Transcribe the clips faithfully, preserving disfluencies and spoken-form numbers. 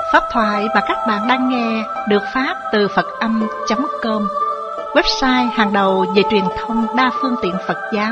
Pháp thoại mà các bạn đang nghe được phát từ Phật âm chấm com, website hàng đầu về truyền thông đa phương tiện Phật giáo.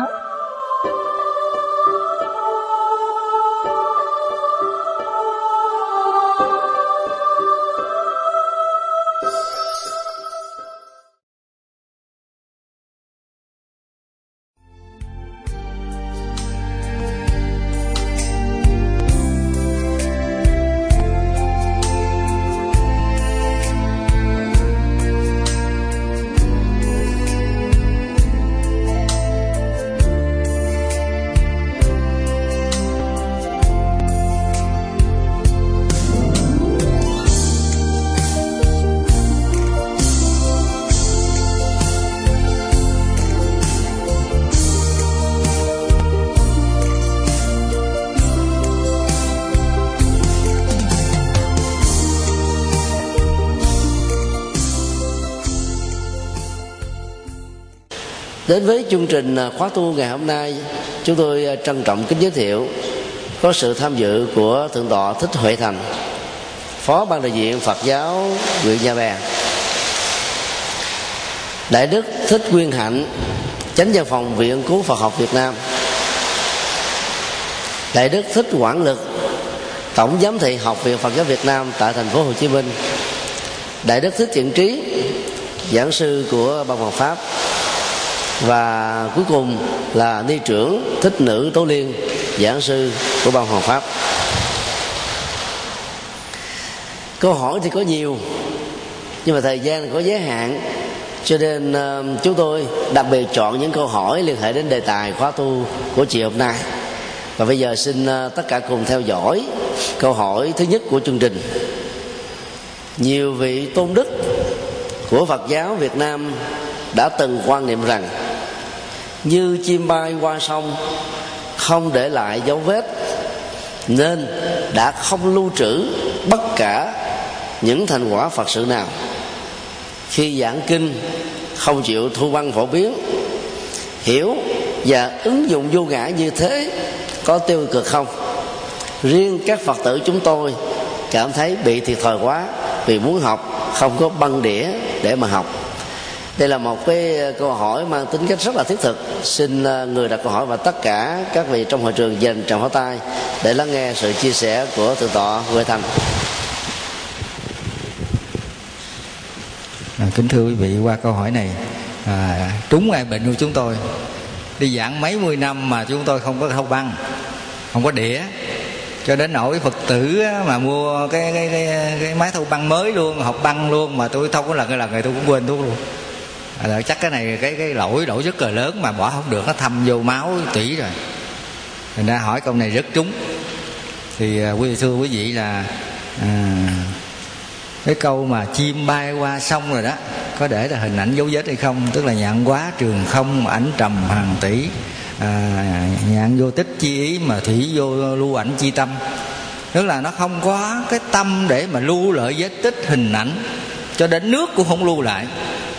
Đến với chương trình khóa tu ngày hôm nay, chúng tôi trân trọng kính giới thiệu có sự tham dự của Thượng tọa Thích Huệ Thành, Phó Ban đại diện Phật giáo huyện Nhà Bè, Đại đức Thích Nguyên Hạnh, Chánh văn phòng Viện Nghiên cứu Phật học Việt Nam, Đại đức Thích Quảng Lực, Tổng giám thị Học viện Phật giáo Việt Nam tại thành phố Hồ Chí Minh, Đại đức Thích Thiện Trí, giảng sư của Ban Phật Pháp, và cuối cùng là ni trưởng Thích Nữ Tố Liên, giảng sư của Ban Phật Pháp. Câu hỏi thì có nhiều, nhưng mà thời gian có giới hạn, cho nên uh, chúng tôi đặc biệt chọn những câu hỏi liên hệ đến đề tài khóa tu của chiều hôm nay. Và bây giờ xin uh, tất cả cùng theo dõi câu hỏi thứ nhất của chương trình. Nhiều vị tôn đức của Phật giáo Việt Nam đã từng quan niệm rằng như chim bay qua sông không để lại dấu vết, nên đã không lưu trữ bất cả những thành quả Phật sự nào. Khi giảng kinh không chịu thu văn phổ biến. Hiểu và ứng dụng vô ngã như thế có tiêu cực không? Riêng các Phật tử chúng tôi cảm thấy bị thiệt thòi quá, vì muốn học không có băng đĩa để mà học. Đây là một cái câu hỏi mang tính cách rất là thiết thực. Xin người đặt câu hỏi và tất cả các vị trong hội trường dành tràng pháo tay để lắng nghe sự chia sẻ của Thượng tọa Huệ Thành. À, kính thưa quý vị, qua câu hỏi này à, trúng ai bệnh của chúng tôi. Đi giảng mấy mươi năm mà chúng tôi không có thâu băng, không có đĩa, cho đến nỗi Phật tử mà mua cái cái cái, cái máy thâu băng mới luôn, học băng luôn, mà tôi thâu có lần cái lần này tôi cũng quên thuốc luôn. À, chắc cái này cái cái lỗi lỗi rất là lớn mà bỏ không được, nó thâm vô máu tủy rồi. Thành ra hỏi câu này rất trúng. Thì à, quý vị thưa quý vị là à, cái câu mà chim bay qua sông rồi đó, có để là hình ảnh dấu vết hay không? Tức là nhạn quá trường không, ảnh trầm hàng tỷ, à, nhạn vô tích chi ý mà thủy vô lưu ảnh chi tâm. Tức là nó không có cái tâm để mà lưu lại vết tích hình ảnh, cho đến nước cũng không lưu lại.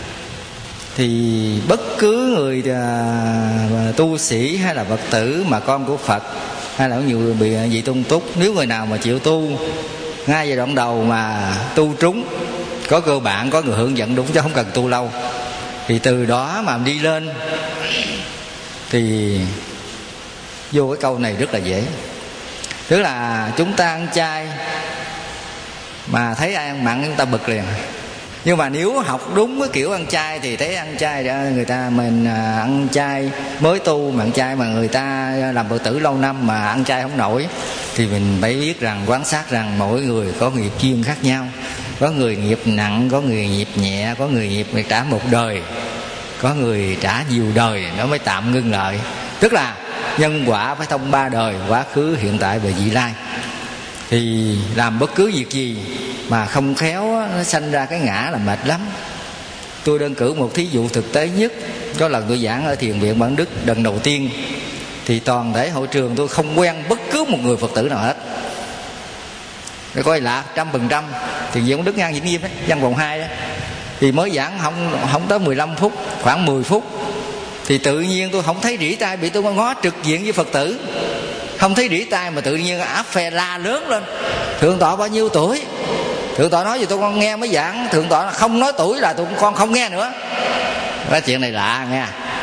Thì bất cứ người à, tu sĩ hay là Phật tử mà con của Phật, hay là nhiều vị tôn túc, nếu người nào mà chịu tu ngay giai đoạn đầu mà tu trúng, có cơ bản, có người hướng dẫn đúng, chứ không cần tu lâu, thì từ đó mà đi lên thì vô cái câu này rất là dễ. Tức là chúng ta ăn chay mà thấy ai ăn mặn chúng ta bực liền. Nhưng mà nếu học đúng cái kiểu ăn chay thì thấy ăn chay đó, người ta mình ăn chay mới tu mà ăn chay mà người ta làm Phật tử lâu năm mà ăn chay không nổi, thì mình phải biết rằng, quan sát rằng mỗi người có nghiệp duyên khác nhau. Có người nghiệp nặng, có người nghiệp nhẹ, có người nghiệp trả một đời, có người trả nhiều đời nó mới tạm ngưng lại. Tức là nhân quả phải thông ba đời, quá khứ, hiện tại và vị lai. Thì làm bất cứ việc gì mà không khéo nó sanh ra cái ngã là mệt lắm. Tôi đơn cử một thí dụ thực tế nhất. Có lần tôi giảng ở Thiền viện Bản Đức lần đầu tiên, thì toàn thể hội trường tôi không quen bất cứ một người Phật tử nào hết. Để coi lạ trăm phần trăm. Thiền viện Bản Đức ngang Vĩnh Nghiêm đấy, văn vòng hai đó. Thì mới giảng không không tới mười lăm phút, khoảng mười phút, thì tự nhiên tôi không thấy rỉ tai, bị tôi ngó trực diện với Phật tử. Không thấy rỉ tai mà tự nhiên áp phe la lớn lên: Thượng tọa bao nhiêu tuổi? Thượng tọa nói gì tôi con nghe mới giảng. Thượng tọa không nói tuổi là tụi con không nghe nữa. Cái chuyện này lạ nghe.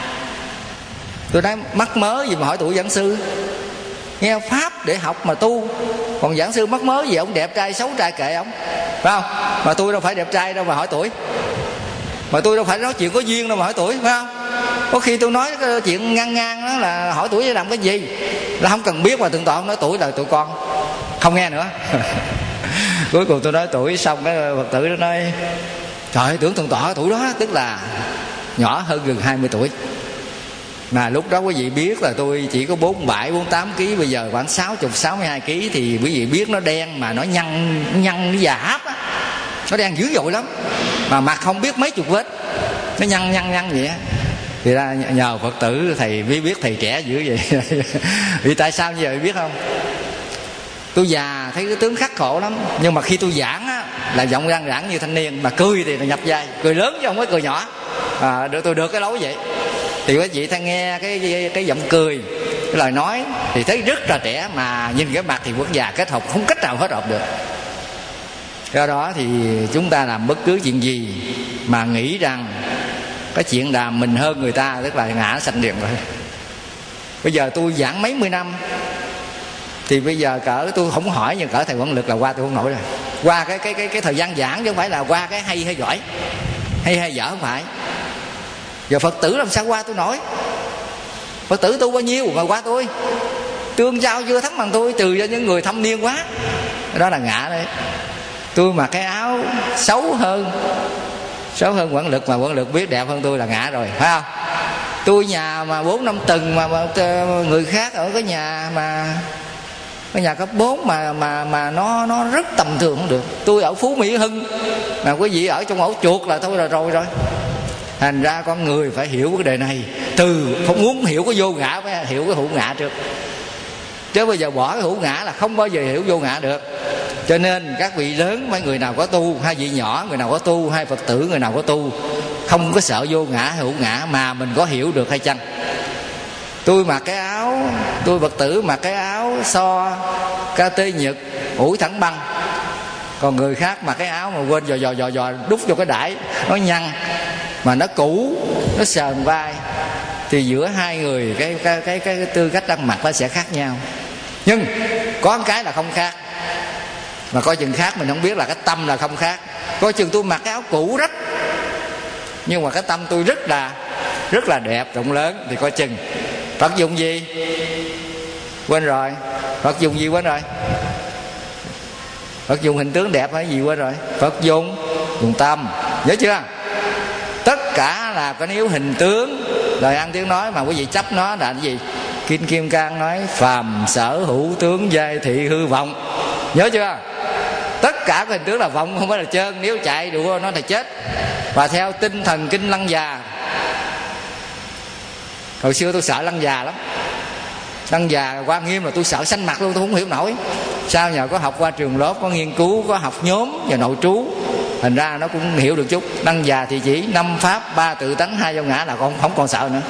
Tôi nói mắc mớ gì mà hỏi tuổi giảng sư, nghe pháp để học mà tu. Còn giảng sư mắc mớ gì, ông đẹp trai xấu trai kệ ông, phải không? Mà tôi đâu phải đẹp trai đâu mà hỏi tuổi, mà tôi đâu phải nói chuyện có duyên đâu mà hỏi tuổi, phải không? Có khi tôi nói cái chuyện ngang ngang đó là hỏi tuổi để làm cái gì, là không cần biết. Mà Thượng tọa không nói tuổi là tụi con không nghe nữa. Cuối cùng tôi nói tuổi xong, cái Phật tử nó nói trời ơi, tưởng Thượng tọa tuổi đó, tức là nhỏ hơn gần hai mươi tuổi. Mà lúc đó quý vị biết là tôi chỉ có bốn mươi bảy, bốn mươi tám ký, bây giờ khoảng sáu mươi, sáu mươi hai ký. Thì quý vị biết nó đen mà nó nhăn, nhăn nó già áp á. Nó đen dữ dội lắm. Mà mặt không biết mấy chục vết, nó nhăn nhăn nhăn vậy á. Thì ra nhờ Phật tử thầy mới biết thầy trẻ dữ vậy. Vì tại sao như vậy biết không? Tôi già thấy cái tướng khắc khổ lắm. Nhưng mà khi tôi giảng á, là giọng răng rãng như thanh niên. Mà cười thì là nhập vai, cười lớn chứ không phải cười nhỏ. À, được, tôi được cái lối vậy. Thì quý vị ta nghe cái, cái, cái giọng cười, cái lời nói thì thấy rất là trẻ. Mà nhìn cái mặt thì vẫn già kết hợp, không cách nào hết hợp được. Do đó thì chúng ta làm bất cứ chuyện gì mà nghĩ rằng cái chuyện làm mình hơn người ta, tức là ngã sanh liền rồi. Bây giờ tôi giảng mấy mươi năm, thì bây giờ cỡ tôi không hỏi, nhưng cỡ thầy Quảng Lực là qua tôi không nổi rồi. Qua cái cái cái cái thời gian giảng chứ không phải là qua cái hay hay giỏi, hay hay dở, không phải. Giờ Phật tử làm sao qua tôi nổi? Phật tử tu bao nhiêu mà qua tôi? Tương giao chưa thấm bằng tôi, trừ cho những người thâm niên quá. Đó là ngã đấy. Tôi mặc cái áo xấu hơn xấu hơn Quảng Lực, mà Quảng Lực biết đẹp hơn tôi là ngã rồi, phải không? Tôi nhà mà bốn năm tầng, mà, mà người khác ở cái nhà mà cái nhà cấp bốn mà mà mà nó nó rất tầm thường không được. Tôi ở Phú Mỹ Hưng, mà quý vị ở trong ổ chuột là thôi là rồi rồi. Thành ra con người phải hiểu cái đề này, từ không muốn hiểu cái vô ngã phải hiểu cái hữu ngã trước. Chứ bây giờ bỏ cái hữu ngã là không bao giờ hiểu vô ngã được. Cho nên các vị lớn, mấy người nào có tu, hai vị nhỏ, người nào có tu, hai Phật tử, người nào có tu, không có sợ vô ngã hữu ngã, mà mình có hiểu được hay chăng? Tôi mặc cái áo, tôi Phật tử mặc cái áo so ca tê Nhật ủi thẳng băng, còn người khác mặc cái áo mà quên dò dò dò dò đút vô cái đãi, nó nhăn mà nó cũ, nó sờn vai, thì giữa hai người cái cái cái cái, cái tư cách ăn mặc nó sẽ khác nhau. Nhưng có một cái là không khác, mà coi chừng khác mình không biết là cái tâm là không khác. Coi chừng tôi mặc cái áo cũ rách, nhưng mà cái tâm tôi rất là rất là đẹp, rộng lớn, thì coi chừng. Phật dùng gì? Quên rồi. Phật dùng gì quên rồi? Phật dùng hình tướng đẹp hay gì quên rồi? Phật dùng dùng tâm, nhớ chưa? Tất cả là có nếu hình tướng, lời ăn tiếng nói mà quý vị chấp nó là cái gì? Kinh Kim Cang nói phàm sở hữu tướng giai thị hư vọng, nhớ chưa? Tất cả cái hình tướng là vọng, không phải là trơn. Nếu chạy đùa nó là chết. Và theo tinh thần kinh Lăng Già, hồi xưa tôi sợ Lăng Già lắm. Lăng Già Quan Nghiêm là tôi sợ xanh mặt luôn, tôi không hiểu nổi. Sao nhờ có học qua trường lớp, có nghiên cứu, có học nhóm và nội trú, thành ra nó cũng hiểu được chút. Lăng Già thì chỉ năm pháp, ba tự tánh, hai vô ngã là con không còn sợ nữa.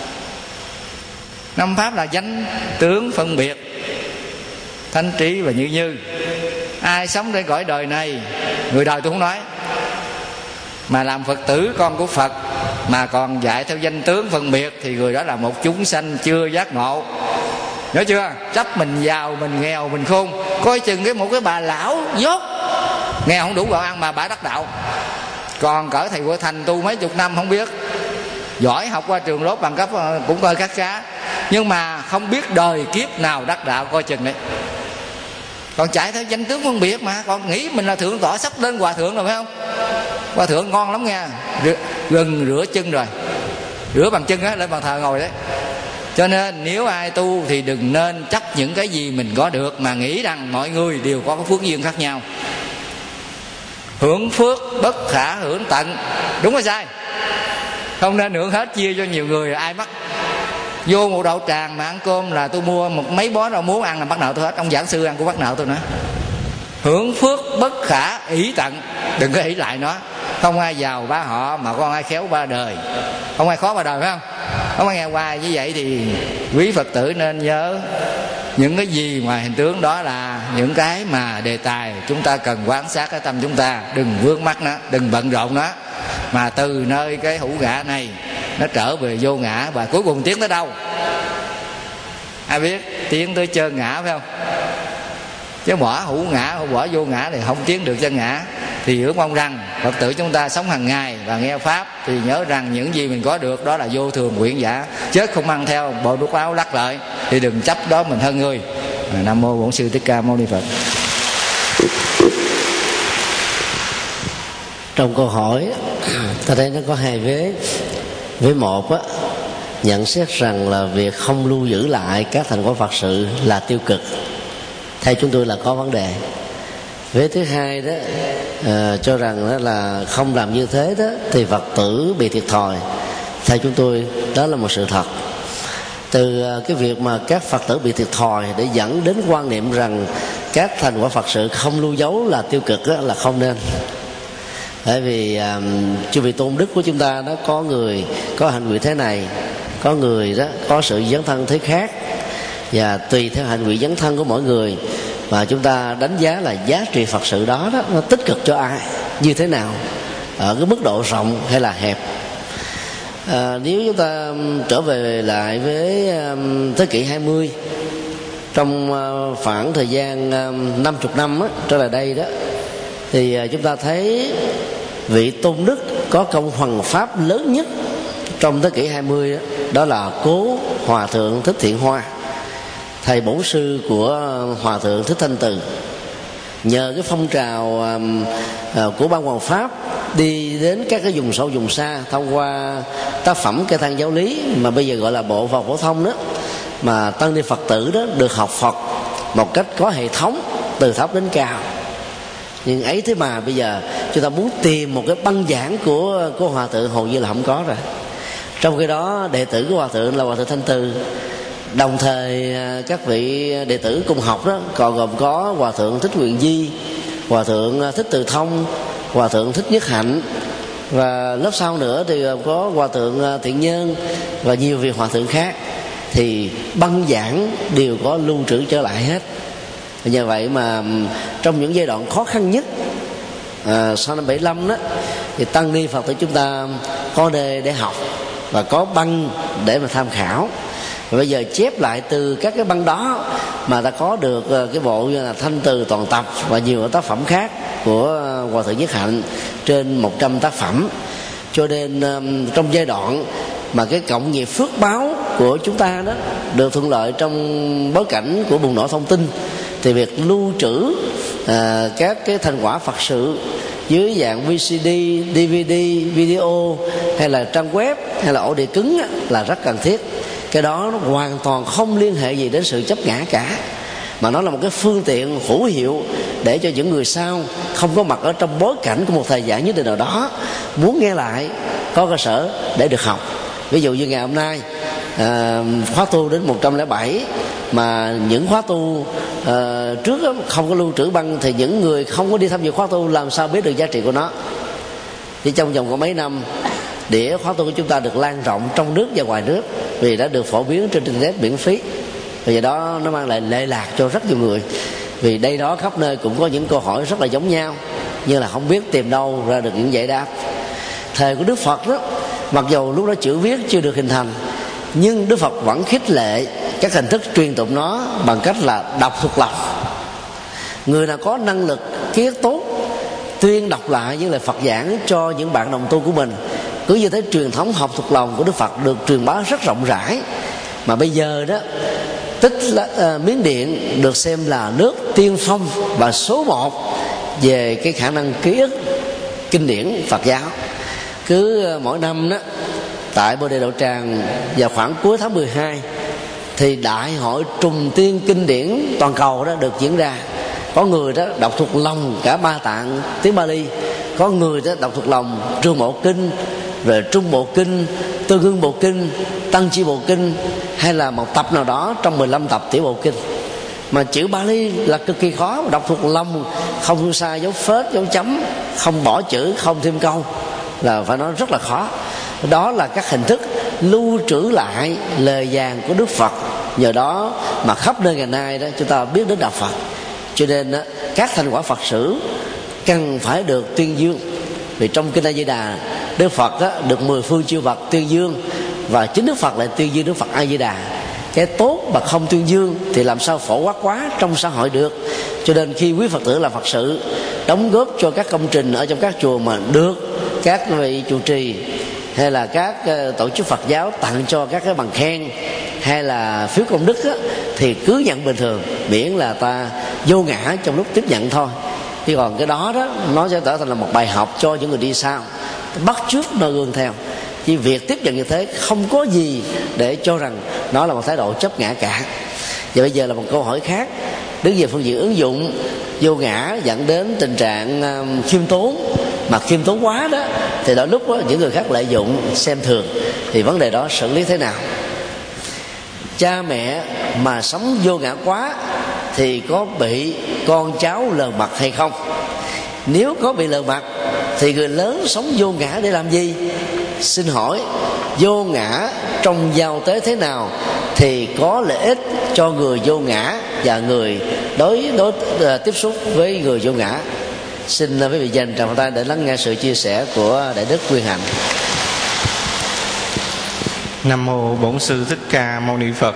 Năm pháp là danh tướng phân biệt, thanh trí và như như. Ai sống trên cõi đời này, người đời tôi không nói, mà làm Phật tử con của Phật mà còn dạy theo danh tướng phân biệt, thì người đó là một chúng sanh chưa giác ngộ. Nhớ chưa? Chấp mình giàu, mình nghèo, mình khôn. Coi chừng cái một cái bà lão dốt, nghèo không đủ gạo ăn mà bà đắc đạo. Còn cỡ thầy Võ Thành tu mấy chục năm không biết, giỏi, học qua trường lớp bằng cấp cũng coi khá khá, nhưng mà không biết đời kiếp nào đắc đạo, coi chừng đấy. Còn chạy theo danh tướng phân biệt mà, còn nghĩ mình là thượng tọa sắp lên hòa thượng rồi phải không? Hòa thượng ngon lắm nha, gần rửa chân rồi, rửa bằng chân á, lên bàn thờ ngồi đấy. Cho nên nếu ai tu thì đừng nên chấp những cái gì mình có được, mà nghĩ rằng mọi người đều có cái phước duyên khác nhau. Hưởng phước bất khả hưởng tận, đúng hay sai? Không nên hưởng hết, chia cho nhiều người, ai mắc. Vô một đậu tràng mà ăn cơm là tôi mua một mấy bó rau muống ăn là bắt nợ tôi hết. Ông giảng sư ăn cũng bắt nợ tôi nữa. Hưởng phước bất khả ỷ tận, đừng có ỷ lại nó. Không ai giàu ba họ mà con ai khéo ba đời, không ai khó ba đời, phải không? Không ai nghe hoài. Như vậy thì quý Phật tử nên nhớ những cái gì mà hình tướng đó là những cái mà đề tài chúng ta cần quan sát cái tâm chúng ta, đừng vướng mắc nó, đừng bận rộn nó, mà từ nơi cái hữu ngã này nó trở về vô ngã, và cuối cùng tiến tới đâu ai biết? Tiến tới chân ngã, phải không? Chứ bỏ hữu ngã, bỏ vô ngã thì không tiến được chân ngã. Thì ước mong rằng Phật tử chúng ta sống hàng ngày và nghe pháp thì nhớ rằng những gì mình có được đó là vô thường quyển giả, chết không ăn theo bộ đúc áo lắc lợi, thì đừng chấp đó mình hơn người. Nam mô Bổn Sư Thích Ca Mâu Ni Phật. Trong câu hỏi ta thấy nó có hai vế. Vế một á, nhận xét rằng là việc không lưu giữ lại các thành quả Phật sự là tiêu cực, theo chúng tôi là có vấn đề. Vế thứ hai đó à, cho rằng đó là không làm như thế đó thì Phật tử bị thiệt thòi, theo chúng tôi đó là một sự thật. Từ cái việc mà các Phật tử bị thiệt thòi để dẫn đến quan niệm rằng các thành quả Phật sự không lưu dấu là tiêu cực đó, là không nên. Bởi vì à, chư vị tôn đức của chúng ta đó, có người có hành nguyện thế này, có người đó có sự dấn thân thế khác, và tùy theo hành nguyện dấn thân của mỗi người mà chúng ta đánh giá là giá trị Phật sự đó, đó nó tích cực cho ai, như thế nào, ở cái mức độ rộng hay là hẹp. À, nếu chúng ta trở về lại với um, thế kỷ hai mươi, trong uh, khoảng thời gian um, năm mươi năm á, trở lại đây đó, thì uh, chúng ta thấy vị tôn đức có công hoằng pháp lớn nhất trong thế kỷ hai mươi đó, đó là Cố Hòa Thượng Thích Thiện Hoa, thầy bổn sư của Hòa Thượng Thích Thanh Từ. Nhờ cái phong trào uh, uh, của Ban Hoàng Pháp đi đến các cái vùng sâu vùng xa thông qua tác phẩm Cây Thang Giáo Lý mà bây giờ gọi là Bộ Phật Phổ Thông đó, mà tăng ni Phật tử đó được học Phật một cách có hệ thống từ thấp đến cao. Nhưng ấy thế mà bây giờ chúng ta muốn tìm một cái băng giảng của của Hòa Thượng hầu như là không có rồi. Trong khi đó đệ tử của Hòa Thượng là Hòa Thượng Thanh Từ, đồng thời các vị đệ tử cùng học đó còn gồm có Hòa Thượng Thích Nguyện Di, Hòa Thượng Thích Từ Thông, Hòa Thượng Thích Nhất Hạnh, và lớp sau nữa thì có Hòa Thượng Thiện Nhân và nhiều vị hòa thượng khác. Thì băng giảng đều có lưu trữ trở lại hết. Nhờ vậy mà trong những giai đoạn khó khăn nhất à, sau năm bảy mươi lăm đó, thì tăng ni Phật tử chúng ta có đề để học và có băng để mà tham khảo. Và bây giờ chép lại từ các cái băng đó mà ta có được cái bộ như là Thanh Từ Toàn Tập và nhiều tác phẩm khác của Hòa Thượng Nhất Hạnh, trên một trăm tác phẩm. Cho nên trong giai đoạn mà cái cộng nghiệp phước báo của chúng ta đó được thuận lợi trong bối cảnh của bùng nổ thông tin, thì việc lưu trữ à, các cái thành quả Phật sự dưới dạng vê xê đê, đê vê đê, video hay là trang web hay là ổ đĩa cứng á, là rất cần thiết. Cái đó nó hoàn toàn không liên hệ gì đến sự chấp ngã cả, mà nó là một cái phương tiện hữu hiệu để cho những người sau không có mặt ở trong bối cảnh của một thời gian nhất định nào đó muốn nghe lại có cơ sở để được học. Ví dụ như ngày hôm nay à, khóa tu đến một trăm lẻ bảy, mà những khóa tu à, trước đó không có lưu trữ băng, thì những người không có đi tham dự khóa tu làm sao biết được giá trị của nó. Thì trong vòng có mấy năm, đĩa khóa tu của chúng ta được lan rộng trong nước và ngoài nước, vì đã được phổ biến trên internet miễn phí. Và do đó nó mang lại lệ lạc cho rất nhiều người, vì đây đó khắp nơi cũng có những câu hỏi rất là giống nhau, như là không biết tìm đâu ra được những giải đáp. Thời của Đức Phật đó, mặc dù lúc đó chữ viết chưa được hình thành, nhưng Đức Phật vẫn khích lệ các hình thức truyền tụng nó bằng cách là đọc thuộc lòng. Người nào có năng lực ký ức tốt tuyên đọc lại những lời Phật giảng cho những bạn đồng tu của mình. Cứ như thế truyền thống học thuộc lòng của Đức Phật được truyền bá rất rộng rãi. Mà bây giờ đó, Tích uh, Miến Điện được xem là nước tiên phong và số một về cái khả năng ký ức kinh điển Phật giáo. Cứ uh, mỗi năm đó, tại Bồ Đề Đạo Tràng vào khoảng cuối tháng mười hai, thì đại hội trùng tiên kinh điển toàn cầu đó được diễn ra. Có người đó đọc thuộc lòng cả ba tạng tiếng Bali, có người đó đọc thuộc lòng Trường Bộ Kinh, rồi Trung Bộ Kinh, Tương Ưng Bộ Kinh, Tăng Chi Bộ Kinh, hay là một tập nào đó trong mười lăm tập Tiểu Bộ Kinh. Mà chữ Bali là cực kỳ khó, đọc thuộc lòng không sai dấu phết, dấu chấm, không bỏ chữ, không thêm câu, là phải nói rất là khó. Đó là các hình thức lưu trữ lại lời vàng của Đức Phật Nhờ đó mà khắp nơi ngày nay đó chúng ta biết đến đạo Phật. Cho nên đó, các thành quả Phật sử cần phải được tuyên dương. Vì trong Kinh A Di Đà, Đức Phật đó, được mười phương chư Phật tuyên dương, và chính Đức Phật lại tuyên dương Đức Phật A Di Đà. Cái tốt mà không tuyên dương thì làm sao phổ quát quá trong xã hội được. Cho nên khi quý Phật tử làm Phật sự, đóng góp cho các công trình ở trong các chùa mà được các vị trụ trì hay là các tổ chức Phật giáo tặng cho các cái bằng khen hay là phiếu công đức á, thì cứ nhận bình thường, miễn là ta vô ngã trong lúc tiếp nhận thôi. Chứ còn cái đó đó nó sẽ trở thành là một bài học cho những người đi sau, bắt chước noi gương theo. Chỉ việc tiếp nhận như thế không có gì để cho rằng nó là một thái độ chấp ngã cả. Và bây giờ là một câu hỏi khác, đứng về phương diện ứng dụng vô ngã dẫn đến tình trạng um, khiêm tốn, mà khiêm tốn quá đó thì đôi lúc đó, những người khác lợi dụng xem thường, thì vấn đề đó xử lý thế nào? Cha mẹ mà sống vô ngã quá thì có bị con cháu lờ mặt hay không? Nếu có bị lờ mặt thì người lớn sống vô ngã để làm gì? Xin hỏi, vô ngã trong giao tế thế nào thì có lợi ích cho người vô ngã và người đối đối uh, tiếp xúc với người vô ngã? Xin quý vị dành tràng tay để lắng nghe sự chia sẻ của Đại Đức Nguyên Hạnh. Nam mô Bổn Sư Thích Ca Mâu Ni Phật.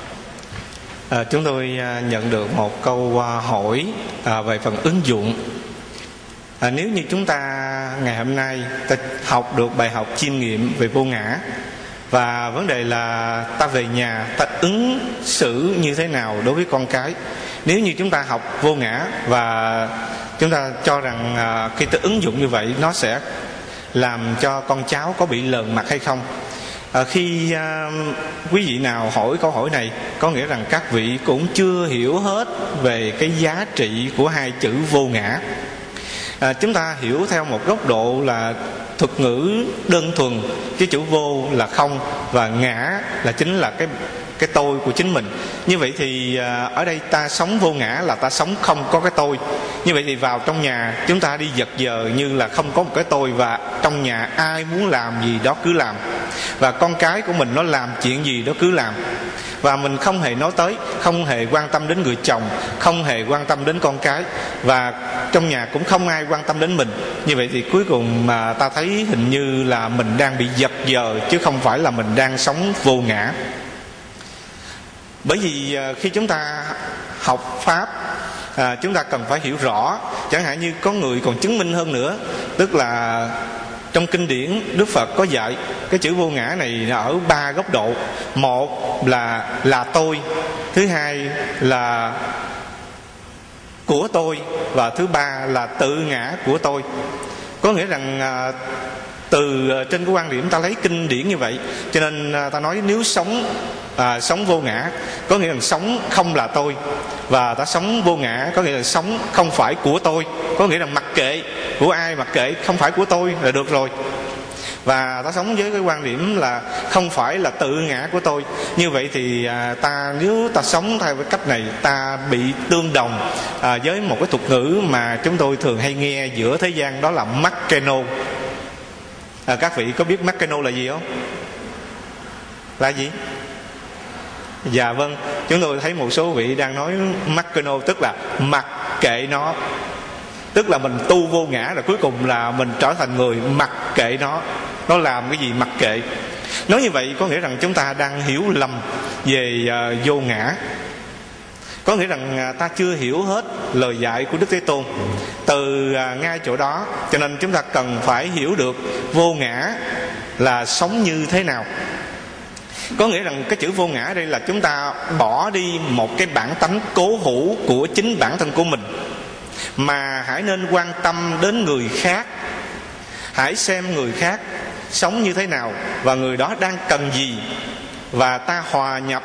À, chúng tôi à, nhận được một câu à, hỏi à, về phần ứng dụng. À, nếu như chúng ta ngày hôm nay ta học được bài học chiêm nghiệm về vô ngã, và vấn đề là ta về nhà ta ứng xử như thế nào đối với con cái. Nếu như chúng ta học vô ngã và chúng ta cho rằng à, khi ta ứng dụng như vậy nó sẽ làm cho con cháu có bị lờn mặt hay không. À, khi à, quý vị nào hỏi câu hỏi này, có nghĩa rằng các vị cũng chưa hiểu hết về cái giá trị của hai chữ vô ngã. À, chúng ta hiểu theo một góc độ là thuật ngữ đơn thuần, cái chữ vô là không và ngã là chính là cái cái tôi của chính mình. Như vậy thì à, ở đây ta sống vô ngã là ta sống không có cái tôi. Như vậy thì vào trong nhà chúng ta đi giật giờ như là không có một cái tôi, và trong nhà ai muốn làm gì đó cứ làm, và con cái của mình nó làm chuyện gì đó cứ làm, và mình không hề nói tới, không hề quan tâm đến người chồng, không hề quan tâm đến con cái, và trong nhà cũng không ai quan tâm đến mình. Như vậy thì cuối cùng mà ta thấy hình như là mình đang bị giật giờ, chứ không phải là mình đang sống vô ngã. Bởi vì khi chúng ta học Pháp, à, chúng ta cần phải hiểu rõ. Chẳng hạn như có người còn chứng minh hơn nữa, tức là trong kinh điển Đức Phật có dạy cái chữ vô ngã này ở ba góc độ. Một là là tôi, thứ hai là của tôi, và thứ ba là tự ngã của tôi. Có nghĩa rằng à, từ trên cái quan điểm ta lấy kinh điển như vậy, cho nên ta nói nếu sống à, sống vô ngã có nghĩa là sống không là tôi, và ta sống vô ngã có nghĩa là sống không phải của tôi, có nghĩa là mặc kệ của ai, mặc kệ không phải của tôi là được rồi. Và ta sống với cái quan điểm là không phải là tự ngã của tôi. Như vậy thì à, ta nếu ta sống theo cái cách này, ta bị tương đồng à, với một cái thuật ngữ mà chúng tôi thường hay nghe giữa thế gian, đó là Makeno. À, các vị có biết Makeno là gì không? Là gì? Dạ vâng, chúng tôi thấy một số vị đang nói Makeno tức là mặc kệ nó. Tức là mình tu vô ngã rồi cuối cùng là mình trở thành người mặc kệ nó. Nó làm cái gì mặc kệ. Nói như vậy có nghĩa rằng chúng ta đang hiểu lầm về uh, vô ngã. Có nghĩa rằng uh, ta chưa hiểu hết lời dạy của Đức Thế Tôn. Từ uh, ngay chỗ đó, cho nên chúng ta cần phải hiểu được vô ngã là sống như thế nào. Có nghĩa rằng cái chữ vô ngã ở đây là chúng ta bỏ đi một cái bản tánh cố hữu của chính bản thân của mình, mà hãy nên quan tâm đến người khác. Hãy xem người khác sống như thế nào và người đó đang cần gì, và ta hòa nhập,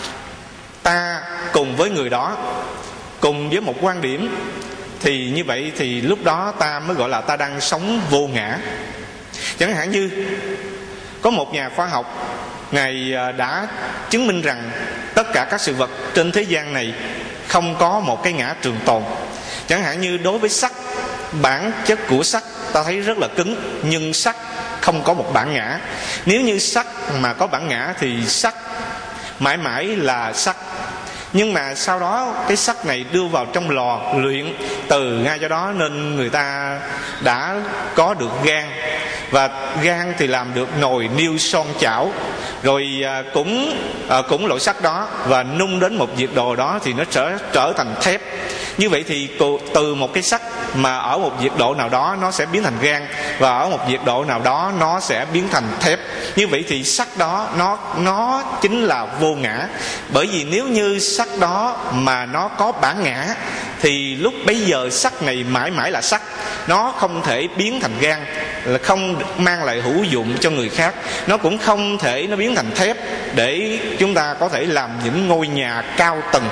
ta cùng với người đó, cùng với một quan điểm, thì như vậy thì lúc đó ta mới gọi là ta đang sống vô ngã. Chẳng hạn như có một nhà khoa học, Ngài đã chứng minh rằng tất cả các sự vật trên thế gian này không có một cái ngã trường tồn. Chẳng hạn như đối với sắt, bản chất của sắt ta thấy rất là cứng, nhưng sắt không có một bản ngã. Nếu như sắt mà có bản ngã thì sắt mãi mãi là sắc. Nhưng mà sau đó cái sắc này đưa vào trong lò luyện, từ ngay do đó nên người ta đã có được gan. Và gan thì làm được nồi niêu son chảo. Rồi à, cũng à, cũng loại sắt đó, và nung đến một nhiệt độ đó thì nó trở trở thành thép. Như vậy thì từ một cái sắt mà ở một nhiệt độ nào đó nó sẽ biến thành gan, và ở một nhiệt độ nào đó nó sẽ biến thành thép. Như vậy thì sắt đó nó nó chính là vô ngã. Bởi vì nếu như sắt đó mà nó có bản ngã thì lúc bấy giờ sắt này mãi mãi là sắt, nó không thể biến thành gan, là không mang lại hữu dụng cho người khác. Nó cũng không thể nó biến thành thép để chúng ta có thể làm những ngôi nhà cao tầng.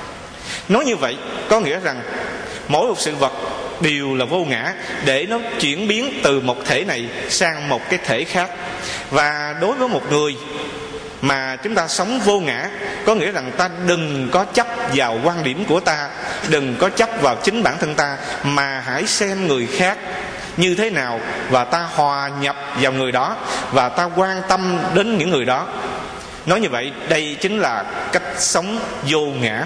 Nói như vậy có nghĩa rằng mỗi một sự vật đều là vô ngã, để nó chuyển biến từ một thể này sang một cái thể khác. Và đối với một người mà chúng ta sống vô ngã, có nghĩa rằng ta đừng có chấp vào quan điểm của ta, đừng có chấp vào chính bản thân ta, mà hãy xem người khác như thế nào và ta hòa nhập vào người đó, và ta quan tâm đến những người đó. Nói như vậy đây chính là cách sống vô ngã.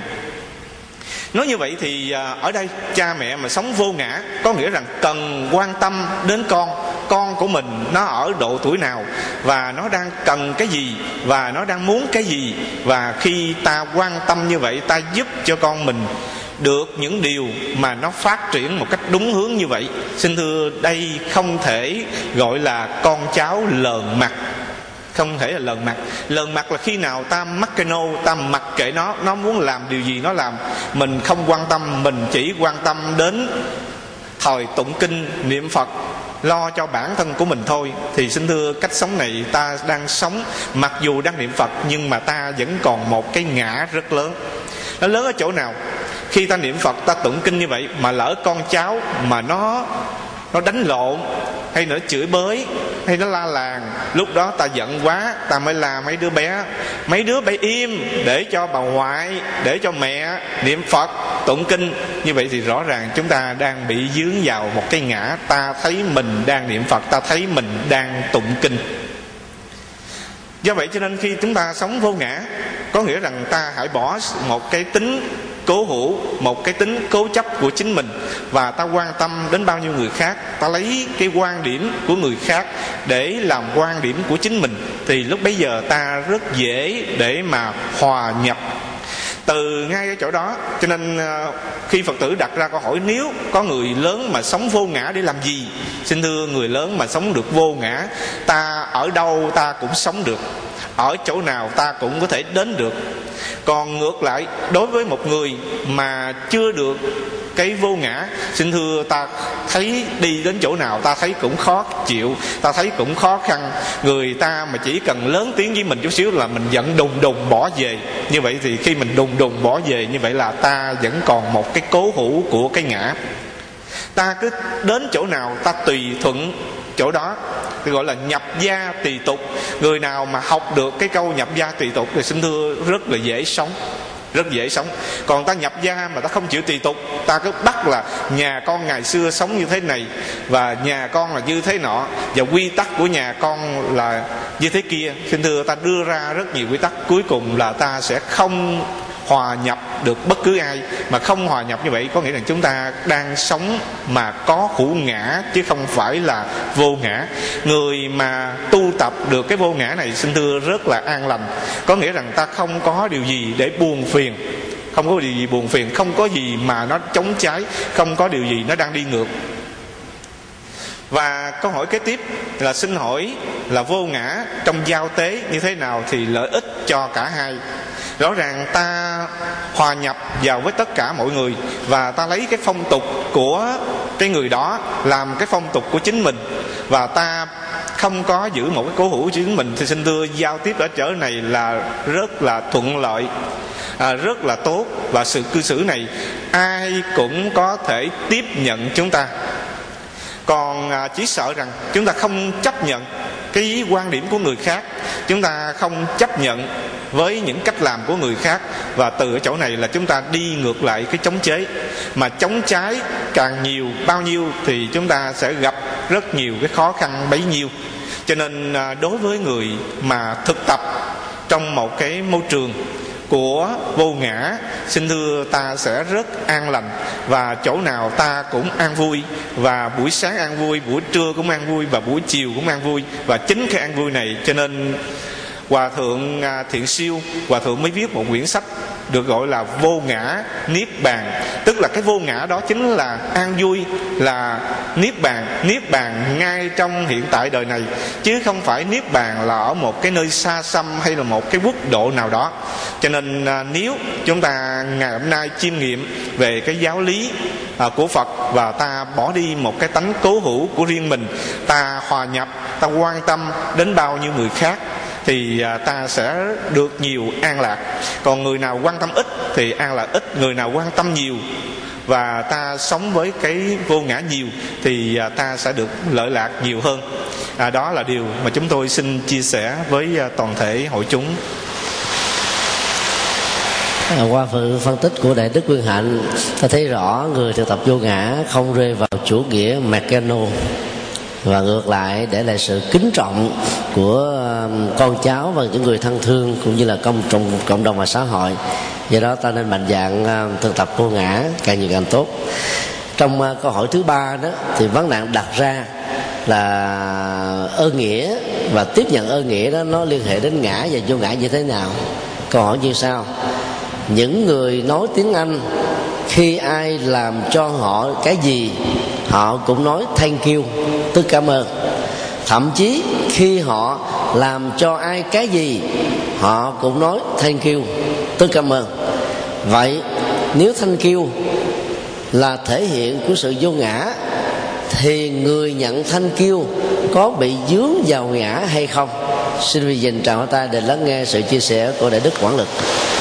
Nói như vậy thì ở đây cha mẹ mà sống vô ngã có nghĩa rằng cần quan tâm đến con Con của mình nó ở độ tuổi nào, và nó đang cần cái gì, và nó đang muốn cái gì. Và khi ta quan tâm như vậy, ta giúp cho con mình được những điều mà nó phát triển một cách đúng hướng như vậy. Xin thưa, đây không thể gọi là con cháu lờn mặt. Không thể là lờn mặt. Lờn mặt là khi nào ta mắc cái nô, ta mặc kệ nó, nó muốn làm điều gì nó làm, mình không quan tâm, mình chỉ quan tâm đến thời tụng kinh niệm Phật, lo cho bản thân của mình thôi. Thì xin thưa, cách sống này ta đang sống, mặc dù đang niệm Phật nhưng mà ta vẫn còn một cái ngã rất lớn. Nó lớn ở chỗ nào? Khi ta niệm Phật, ta tụng kinh như vậy, mà lỡ con cháu mà nó nó đánh lộn, hay nó chửi bới, hay nó la làng, lúc đó ta giận quá, ta mới la mấy đứa bé: mấy đứa bay im, để cho bà ngoại, để cho mẹ niệm Phật tụng kinh. Như vậy thì rõ ràng chúng ta đang bị dướng vào một cái ngã. Ta thấy mình đang niệm Phật, ta thấy mình đang tụng kinh. Do vậy cho nên khi chúng ta sống vô ngã, có nghĩa rằng ta hãy bỏ một cái tính cố hữu, một cái tính cố chấp của chính mình, và ta quan tâm đến bao nhiêu người khác, ta lấy cái quan điểm của người khác để làm quan điểm của chính mình, thì lúc bấy giờ ta rất dễ để mà hòa nhập. Từ ngay ở chỗ đó cho nên khi Phật tử đặt ra câu hỏi, nếu có người lớn mà sống vô ngã để làm gì? Xin thưa, người lớn mà sống được vô ngã, ta ở đâu ta cũng sống được, ở chỗ nào ta cũng có thể đến được. Còn ngược lại, đối với một người mà chưa được cái vô ngã, xin thưa, ta thấy đi đến chỗ nào ta thấy cũng khó chịu, ta thấy cũng khó khăn. Người ta mà chỉ cần lớn tiếng với mình chút xíu là mình giận đùng đùng bỏ về. Như vậy thì khi mình đùng đùng bỏ về, như vậy là ta vẫn còn một cái cố hữu của cái ngã. Ta cứ đến chỗ nào ta tùy thuận chỗ đó, thì gọi là nhập gia tùy tục. Người nào mà học được cái câu nhập gia tùy tục thì xin thưa rất là dễ sống, rất dễ sống. Còn ta nhập gia mà ta không chịu tùy tục, ta cứ bắt là nhà con ngày xưa sống như thế này, và nhà con là như thế nọ, và quy tắc của nhà con là như thế kia. Xin thưa, ta đưa ra rất nhiều quy tắc, cuối cùng là ta sẽ không hòa nhập được bất cứ ai. Mà không hòa nhập như vậy có nghĩa là chúng ta đang sống mà có hữu ngã, chứ không phải là vô ngã. Người mà tu tập được cái vô ngã này, xin thưa, rất là an lành. Có nghĩa rằng ta không có điều gì để buồn phiền, không có điều gì buồn phiền, không có gì mà nó chống trái, không có điều gì nó đang đi ngược. Và câu hỏi kế tiếp là xin hỏi là vô ngã trong giao tế như thế nào thì lợi ích cho cả hai. Rõ ràng ta hòa nhập vào với tất cả mọi người, và ta lấy cái phong tục của cái người đó làm cái phong tục của chính mình, và ta không có giữ một cái cố hữu của chính mình, thì xin thưa, giao tiếp ở chỗ này là rất là thuận lợi, à, rất là tốt. Và sự cư xử này ai cũng có thể tiếp nhận chúng ta. Còn à, chỉ sợ rằng chúng ta không chấp nhận cái quan điểm của người khác, chúng ta không chấp nhận với những cách làm của người khác, và từ ở chỗ này là chúng ta đi ngược lại cái chống chế. Mà chống trái càng nhiều bao nhiêu thì chúng ta sẽ gặp rất nhiều cái khó khăn bấy nhiêu. Cho nên đối với người mà thực tập trong một cái môi trường của vô ngã, xin thưa ta sẽ rất an lành, và chỗ nào ta cũng an vui, và buổi sáng an vui, buổi trưa cũng an vui, và buổi chiều cũng an vui. Và chính cái an vui này cho nên Hòa Thượng Thiện Siêu, Hòa Thượng mới viết một quyển sách được gọi là Vô Ngã Niết Bàn. Tức là cái vô ngã đó chính là an vui, là Niết Bàn. Niết Bàn ngay trong hiện tại đời này, chứ không phải Niết Bàn là ở một cái nơi xa xăm hay là một cái quốc độ nào đó. Cho nên nếu chúng ta ngày hôm nay chiêm nghiệm về cái giáo lý của Phật, và ta bỏ đi một cái tánh cố hữu của riêng mình, ta hòa nhập, ta quan tâm đến bao nhiêu người khác, thì ta sẽ được nhiều an lạc. Còn người nào quan tâm ít thì an lạc ít, người nào quan tâm nhiều và ta sống với cái vô ngã nhiều thì ta sẽ được lợi lạc nhiều hơn. à, Đó là điều mà chúng tôi xin chia sẻ với toàn thể hội chúng. À, qua phần phân tích của Đại Đức Nguyên Hạnh, ta thấy rõ người thực tập vô ngã không rơi vào chủ nghĩa mechano, và ngược lại để lại sự kính trọng của con cháu và những người thân thương, cũng như là công trong cộng đồng và xã hội. Do đó ta nên mạnh dạn thực tập vô ngã càng nhiều càng tốt. Trong câu hỏi thứ ba đó thì vấn nạn đặt ra là ơn nghĩa và tiếp nhận ơn nghĩa đó nó liên hệ đến ngã và vô ngã như thế nào. Câu hỏi như sau: những người nói tiếng Anh, khi ai làm cho họ cái gì họ cũng nói thank you, tức cảm ơn. Thậm chí khi họ làm cho ai cái gì họ cũng nói thank you, tức cảm ơn. Vậy nếu thank you là thể hiện của sự vô ngã, thì người nhận thank you có bị dướng vào ngã hay không? Xin vì dành tràng tay để lắng nghe sự chia sẻ của Đại Đức Quảng Lực.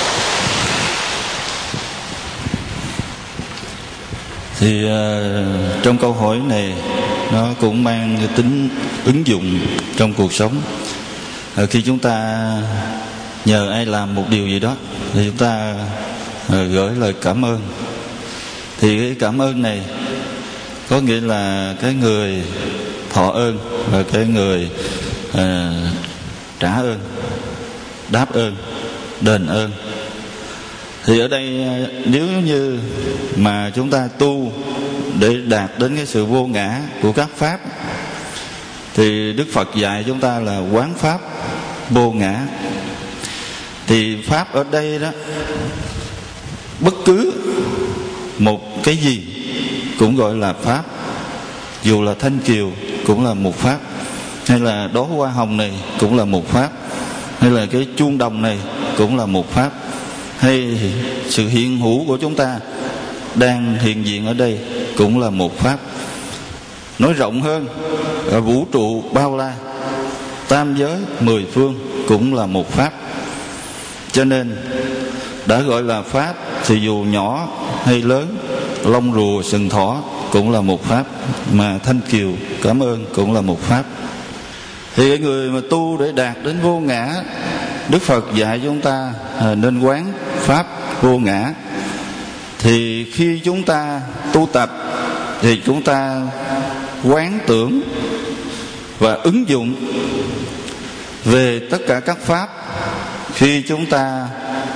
Thì uh, trong câu hỏi này nó cũng mang tính ứng dụng trong cuộc sống. uh, Khi chúng ta nhờ ai làm một điều gì đó thì chúng ta uh, gửi lời cảm ơn. Thì cái cảm ơn này có nghĩa là cái người thọ ơn và cái người uh, trả ơn, đáp ơn, đền ơn. Thì ở đây nếu như mà chúng ta tu để đạt đến cái sự vô ngã của các pháp, thì Đức Phật dạy chúng ta là quán pháp vô ngã. Thì pháp ở đây đó, bất cứ một cái gì cũng gọi là pháp. Dù là thanh kiều cũng là một pháp, hay là đóa hoa hồng này cũng là một pháp, hay là cái chuông đồng này cũng là một pháp, hay sự hiện hữu của chúng ta đang hiện diện ở đây cũng là một pháp. Nói rộng hơn, ở vũ trụ bao la, tam giới mười phương cũng là một pháp. Cho nên đã gọi là pháp thì dù nhỏ hay lớn, lông rùa sừng thỏ cũng là một pháp, mà thanh kiều cảm ơn cũng là một pháp. Thì cái người mà tu để đạt đến vô ngã, Đức Phật dạy chúng ta nên quán pháp vô ngã. Thì khi chúng ta tu tập thì chúng ta quán tưởng và ứng dụng về tất cả các pháp khi chúng ta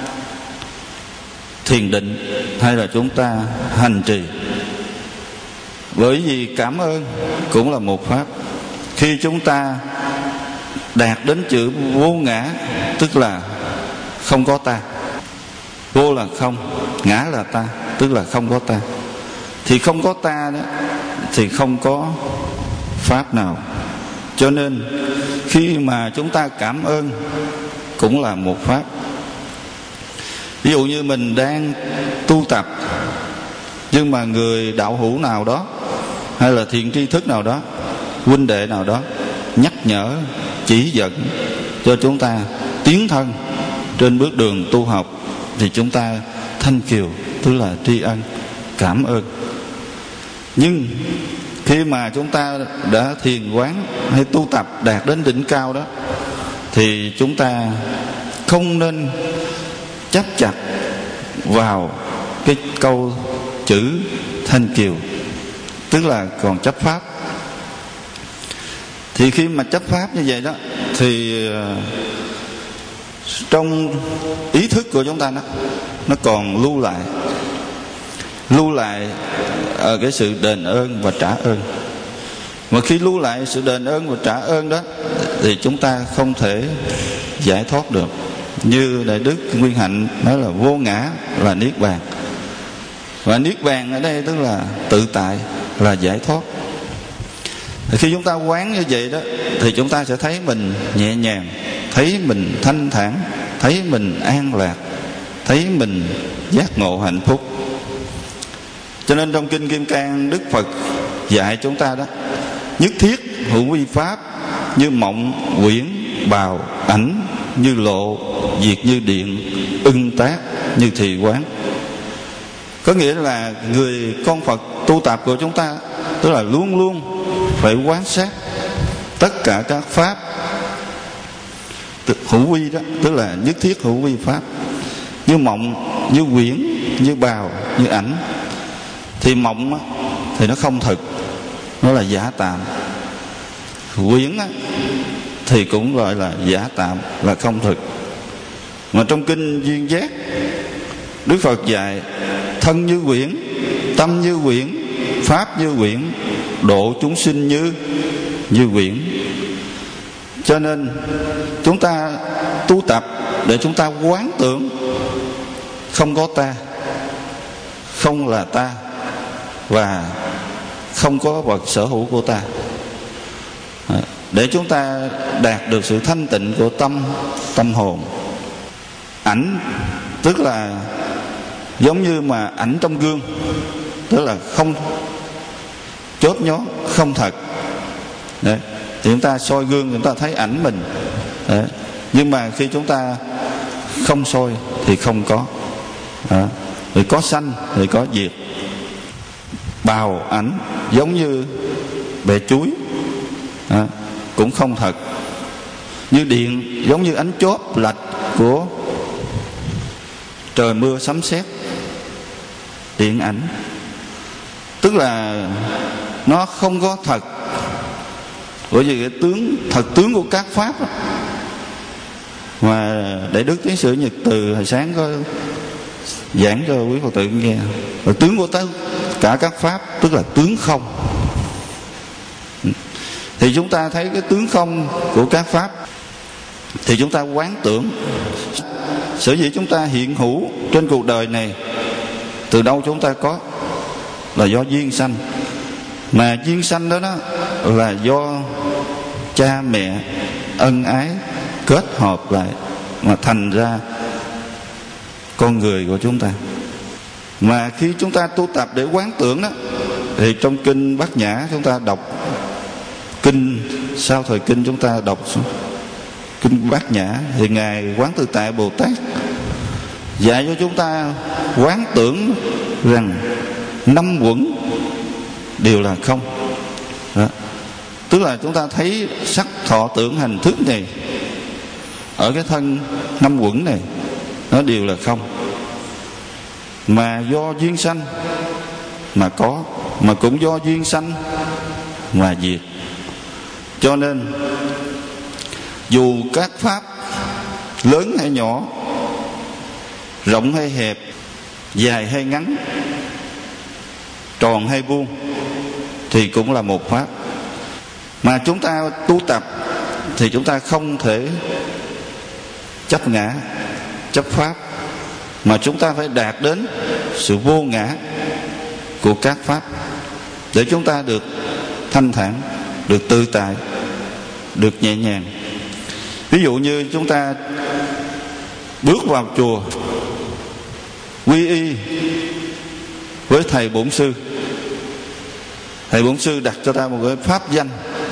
thiền định hay là chúng ta hành trì. Bởi vì cảm ơn cũng là một pháp. Khi chúng ta đạt đến chữ vô ngã, tức là không có ta. Vô là không, ngã là ta, tức là không có ta. Thì không có ta đó thì không có pháp nào. Cho nên khi mà chúng ta cảm ơn cũng là một pháp. Ví dụ như mình đang tu tập, nhưng mà người đạo hữu nào đó hay là thiện tri thức nào đó, huynh đệ nào đó nhắc nhở, chỉ dẫn cho chúng ta tiến thân trên bước đường tu học, thì chúng ta thanh kiều, tức là tri ân, cảm ơn. Nhưng khi mà chúng ta đã thiền quán hay tu tập đạt đến đỉnh cao đó, thì chúng ta không nên chấp chặt vào cái câu chữ thanh kiều, tức là còn chấp pháp. Thì khi mà chấp pháp như vậy đó, thì trong ý thức của chúng ta nó nó còn lưu lại lưu lại ở cái sự đền ơn và trả ơn. Mà khi lưu lại sự đền ơn và trả ơn đó thì chúng ta không thể giải thoát được. Như Đại Đức Nguyên Hạnh nói là vô ngã là niết bàn. Và niết bàn ở đây tức là tự tại, là giải thoát. Thì khi chúng ta quán như vậy đó thì chúng ta sẽ thấy mình nhẹ nhàng, thấy mình thanh thản, thấy mình an lạc, thấy mình giác ngộ hạnh phúc. Cho nên trong Kinh Kim Cang, Đức Phật dạy chúng ta đó: nhất thiết hữu vi pháp, như mộng quyển bào ảnh, như lộ diệt như điện, ưng tác như thị quán. Có nghĩa là người con Phật tu tập của chúng ta tức là luôn luôn phải quan sát tất cả các pháp hữu vi đó, tức là nhất thiết hữu vi pháp, như mộng, như quyển, như bào, như ảnh. Thì mộng thì nó không thực, nó là giả tạm. Quyển thì cũng gọi là giả tạm, là không thực. Mà trong Kinh Duyên Giác, Đức Phật dạy: thân như quyển, tâm như quyển, pháp như quyển, độ chúng sinh như như quyển. Cho nên chúng ta tu tập để chúng ta quán tưởng không có ta, không là ta, và không có vật sở hữu của ta, để chúng ta đạt được sự thanh tịnh của tâm tâm hồn. Ảnh tức là giống như mà ảnh trong gương, tức là không chốt nhó, không thật. Đấy. Thì chúng ta soi gương chúng ta thấy ảnh mình. Đấy. Nhưng mà khi chúng ta không soi thì không có. Đó. Thì có sanh thì có diệt. Bào ảnh giống như bẹ chuối, đó, cũng không thật. Như điện giống như ánh chớp lạch của trời mưa sấm sét, điện ảnh. Tức là nó không có thật. Bởi vì cái tướng thật tướng của các pháp đó, mà Đại Đức Tiến Sĩ Nhật Từ hồi sáng có giảng cho quý Phật tử nghe. Và tướng của tất cả các pháp tức là tướng không. Thì chúng ta thấy cái tướng không của các pháp thì chúng ta quán tưởng. Sở dĩ chúng ta hiện hữu trên cuộc đời này, từ đâu chúng ta có? Là do duyên sanh. Mà duyên sanh đó, đó là do cha mẹ ân ái kết hợp lại mà thành ra con người của chúng ta. Mà khi chúng ta tu tập để quán tưởng đó, thì trong Kinh Bát Nhã chúng ta đọc kinh, sau thời kinh chúng ta đọc Kinh Bát Nhã, thì Ngài Quán Tự Tại Bồ Tát dạy cho chúng ta quán tưởng rằng năm uẩn đều là không. Đó. Tức là chúng ta thấy sắc thọ tưởng hành thức này ở cái thân năm uẩn này nó đều là không. Mà do duyên sanh mà có, mà cũng do duyên sanh mà diệt. Cho nên dù các pháp lớn hay nhỏ, rộng hay hẹp, dài hay ngắn, tròn hay vuông, thì cũng là một pháp. Mà chúng ta tu tập thì chúng ta không thể chấp ngã, chấp pháp, mà chúng ta phải đạt đến sự vô ngã của các pháp, để chúng ta được thanh thản, được tự tại, được nhẹ nhàng. Ví dụ như chúng ta bước vào chùa quy y với thầy bổn sư, thầy bổn sư đặt cho ta một cái pháp danh,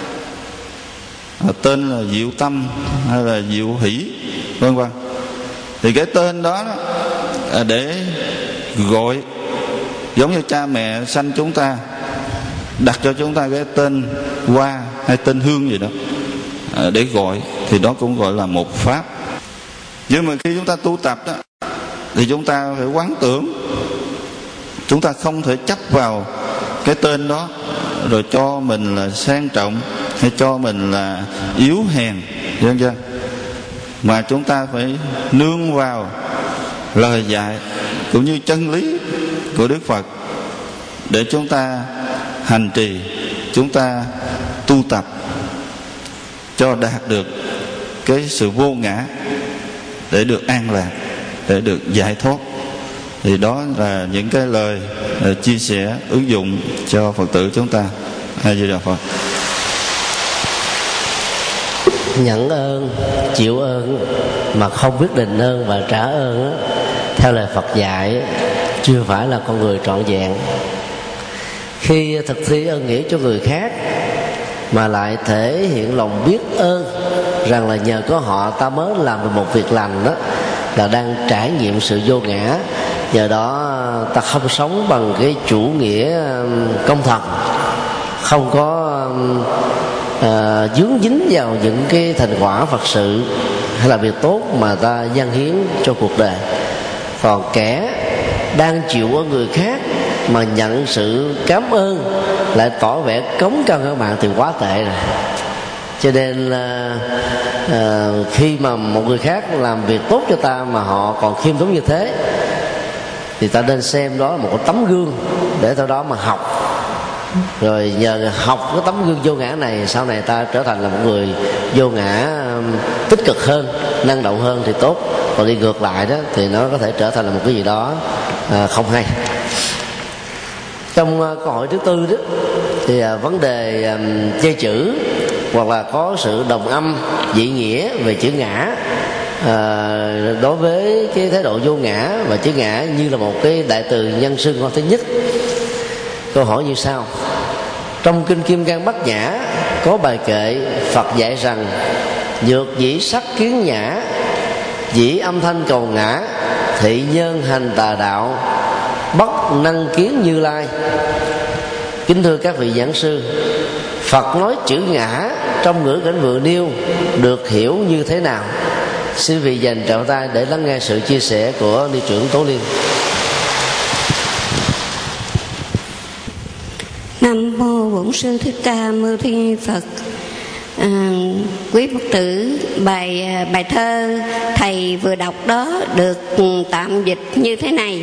tên là Diệu Tâm hay là Diệu Hỷ, vân vân. Thì cái tên đó, đó để gọi, giống như cha mẹ sanh chúng ta đặt cho chúng ta cái tên Hoa hay tên Hương gì đó để gọi, thì đó cũng gọi là một pháp. Nhưng mà khi chúng ta tu tập đó, thì chúng ta phải quán tưởng. Chúng ta không thể chấp vào cái tên đó rồi cho mình là sang trọng hay cho mình là yếu hèn, vân vân. mà chúng ta phải nương vào lời dạy cũng như chân lý của Đức Phật để chúng ta hành trì, chúng ta tu tập cho đạt được cái sự vô ngã, để được an lạc, để được giải thoát. Thì đó là những cái lời uh, chia sẻ ứng dụng cho Phật tử chúng ta. A Di Đà Phật. Nhận ơn, chịu ơn mà không biết đền ơn và trả ơn đó, theo lời Phật dạy, chưa phải là con người trọn vẹn. Khi thực thi ơn nghĩa cho người khác mà lại thể hiện lòng biết ơn rằng là nhờ có họ ta mới làm được một việc lành, đó là đang trải nghiệm sự vô ngã. Nhờ đó ta không sống bằng cái chủ nghĩa công thần, không có uh, dướng dính vào những cái thành quả Phật sự hay là việc tốt mà ta dâng hiến cho cuộc đời. Còn kẻ đang chịu ở người khác mà nhận sự cảm ơn lại tỏ vẻ cống cao các bạn thì quá tệ rồi. Cho nên là uh, khi mà một người khác làm việc tốt cho ta mà họ còn khiêm tốn như thế, thì ta nên xem đó là một cái tấm gương để sau đó mà học. Rồi nhờ học cái tấm gương vô ngã này, sau này ta trở thành là một người vô ngã tích cực hơn, năng động hơn thì tốt. Còn đi ngược lại đó thì nó có thể trở thành là một cái gì đó à, không hay. Trong uh, câu hỏi thứ tư đó thì uh, vấn đề um, chơi chữ hoặc là có sự đồng âm dị nghĩa về chữ ngã, à, đối với cái thái độ vô ngã và chữ ngã như là một cái đại từ nhân xưng con thứ nhất. Câu hỏi như sau: trong kinh Kim Cang Bát Nhã có bài kệ Phật dạy rằng nhược dĩ sắc kiến nhã, dĩ âm thanh cầu ngã, thị nhân hành tà đạo, bất năng kiến Như Lai. Kính thưa các vị giảng sư, Phật nói chữ ngã trong ngữ cảnh vừa nêu được hiểu như thế nào? Xin vị dành trọn tay để lắng nghe sự chia sẻ của ni trưởng Tố Liên. Nam mô Bổn Sư Thích Ca Mâu Ni Phật. À, quý Phật tử, bài bài thơ thầy vừa đọc đó được tạm dịch như thế này: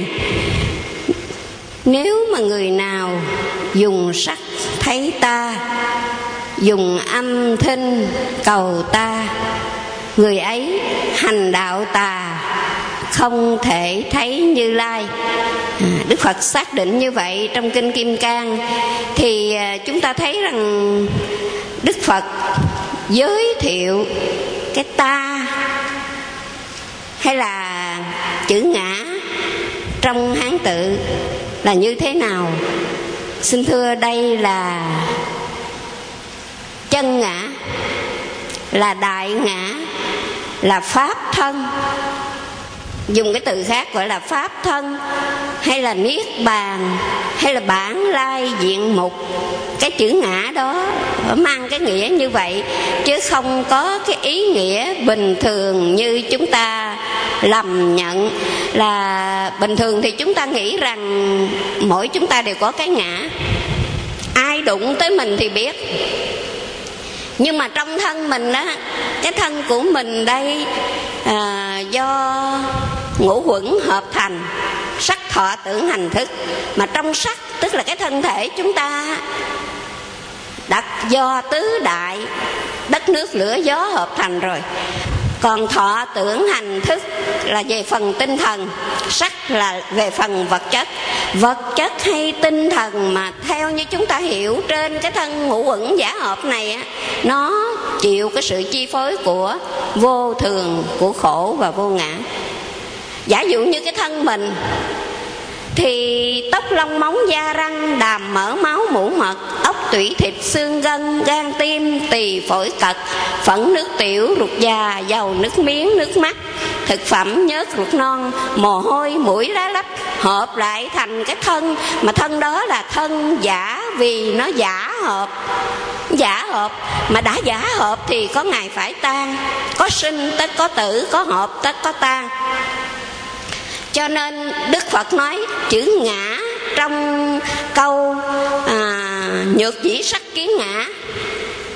nếu mà người nào dùng sắc thấy ta, dùng âm thanh cầu ta, người ấy hành đạo tà, không thể thấy Như Lai. à, Đức Phật xác định như vậy trong kinh Kim Cang. Thì à, chúng ta thấy rằng Đức Phật giới thiệu cái ta hay là chữ ngã trong Hán tự là như thế nào. Xin thưa, đây là chân ngã, là đại ngã, là pháp thân. Dùng cái từ khác gọi là pháp thân, hay là niết bàn, hay là bản lai diện mục. Cái chữ ngã đó mang cái nghĩa như vậy, chứ không có cái ý nghĩa bình thường như chúng ta lầm nhận. Là bình thường thì chúng ta nghĩ rằng mỗi chúng ta đều có cái ngã, ai đụng tới mình thì biết. Nhưng mà trong thân mình á, cái thân của mình đây à, do ngũ uẩn hợp thành, sắc thọ tưởng hành thức. Mà trong sắc tức là cái thân thể chúng ta đã do tứ đại đất nước lửa gió hợp thành rồi. Còn thọ tưởng hành thức là về phần tinh thần, sắc là về phần vật chất. Vật chất hay tinh thần mà theo như chúng ta hiểu trên cái thân ngũ uẩn giả hợp này á, nó chịu cái sự chi phối của vô thường, của khổ và vô ngã. Giả dụ như cái thân mình thì tóc lông móng da răng, đàm mỡ máu mũ mật, ốc tủy thịt xương gân, gan tim tỳ phổi cật, phẫn nước tiểu ruột già, dầu nước miếng nước mắt, thực phẩm nhớt ruột non, mồ hôi mũi lá lách hợp lại thành cái thân. Mà thân đó là thân giả, vì nó giả hợp. Giả hợp mà đã giả hợp thì có ngày phải tan, có sinh tất có tử, có hợp tất có tan. Cho nên Đức Phật nói chữ ngã trong câu à, nhược dĩ sắc kiến ngã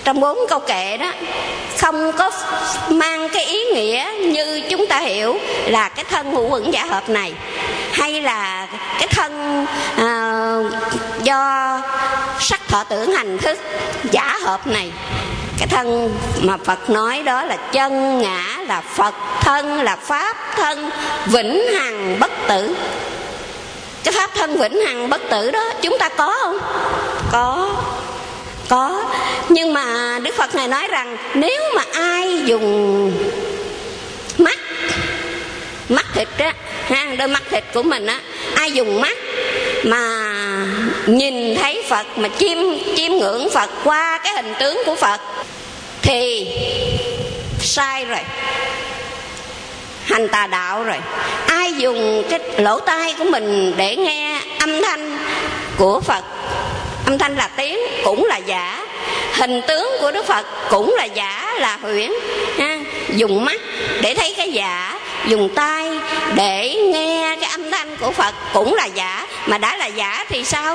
trong bốn câu kệ đó không có mang cái ý nghĩa như chúng ta hiểu là cái thân hữu uẩn giả hợp này, hay là cái thân à, do sắc thọ tưởng hành thức giả hợp này. Cái thân mà Phật nói đó là chân ngã, là Phật thân, là pháp thân vĩnh hằng bất tử. Cái pháp thân vĩnh hằng bất tử đó chúng ta có không? Có. Có. Nhưng mà Đức Phật này nói rằng nếu mà ai dùng mắt, mắt thịt á, ha, đôi mắt thịt của mình á, ai dùng mắt mà nhìn thấy Phật, mà chiêm chiêm ngưỡng Phật qua cái hình tướng của Phật thì sai rồi, hành tà đạo rồi. Ai dùng cái lỗ tai của mình để nghe âm thanh của Phật, âm thanh là tiếng, cũng là giả. Hình tướng của Đức Phật cũng là giả, là huyễn, ha. Dùng mắt để thấy cái giả, dùng tai để nghe cái âm thanh của Phật cũng là giả. Mà đã là giả thì sao?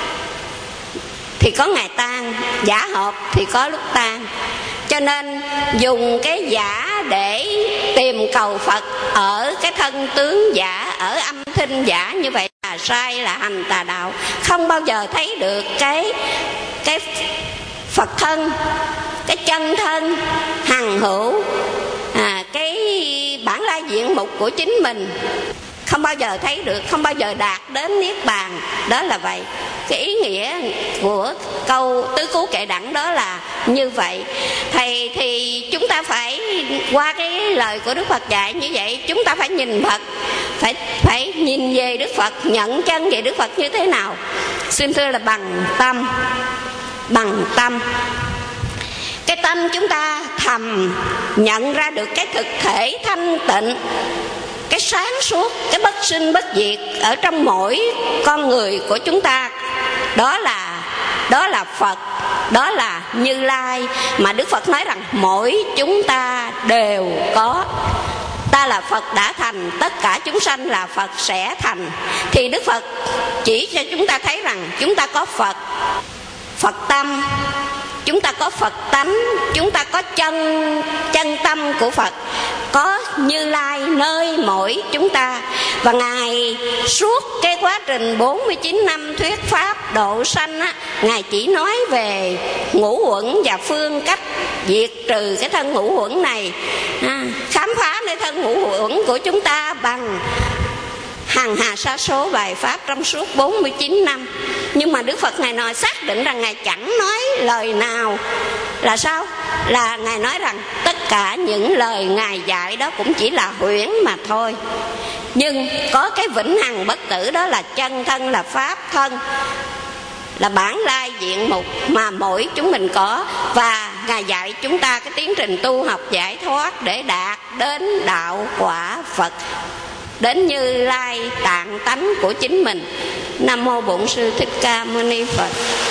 Thì có ngày tan. Giả hợp thì có lúc tan. Cho nên dùng cái giả để tìm cầu Phật ở cái thân tướng giả, ở âm thanh giả, như vậy là sai, là hành tà đạo. Không bao giờ thấy được cái cái Phật thân, cái chân thân hằng hữu, à, cái bản lai diện mục của chính mình. Không bao giờ thấy được, không bao giờ đạt đến niết bàn. Đó là vậy. Cái ý nghĩa của câu tứ cứu kệ đẳng đó là như vậy. Thầy thì chúng ta phải qua cái lời của Đức Phật dạy như vậy, chúng ta phải nhìn Phật, phải phải nhìn về Đức Phật, nhận chân về Đức Phật như thế nào? Xin thưa là bằng tâm, bằng tâm. Cái tâm chúng ta thầm nhận ra được cái thực thể thanh tịnh, cái sáng suốt, cái bất sinh bất diệt ở trong mỗi con người của chúng ta. Đó là đó là Phật, đó là Như Lai, mà Đức Phật nói rằng mỗi chúng ta đều có. Ta là Phật đã thành, tất cả chúng sanh là Phật sẽ thành. Thì Đức Phật chỉ cho chúng ta thấy rằng chúng ta có Phật, Phật tâm, chúng ta có Phật tánh, chúng ta có chân chân tâm của Phật, có Như Lai nơi mỗi chúng ta. Và Ngài suốt cái quá trình bốn mươi chín năm thuyết pháp độ sanh á, Ngài chỉ nói về ngũ uẩn và phương cách diệt trừ cái thân ngũ uẩn này, à, khám phá nơi thân ngũ uẩn của chúng ta bằng hàng hà sa số bài pháp trong suốt bốn mươi chín năm. Nhưng mà Đức Phật Ngài nói xác định rằng Ngài chẳng nói lời nào là sao? Là Ngài nói rằng tất cả những lời Ngài dạy đó cũng chỉ là huyễn mà thôi. Nhưng có cái vĩnh hằng bất tử, đó là chân thân, là pháp thân, là bản lai diện mục mà mỗi chúng mình có. Và Ngài dạy chúng ta cái tiến trình tu học giải thoát để đạt đến đạo quả Phật, đến Như Lai tạng tánh của chính mình. Nam mô Bổn Sư Thích Ca Mâu Ni Phật.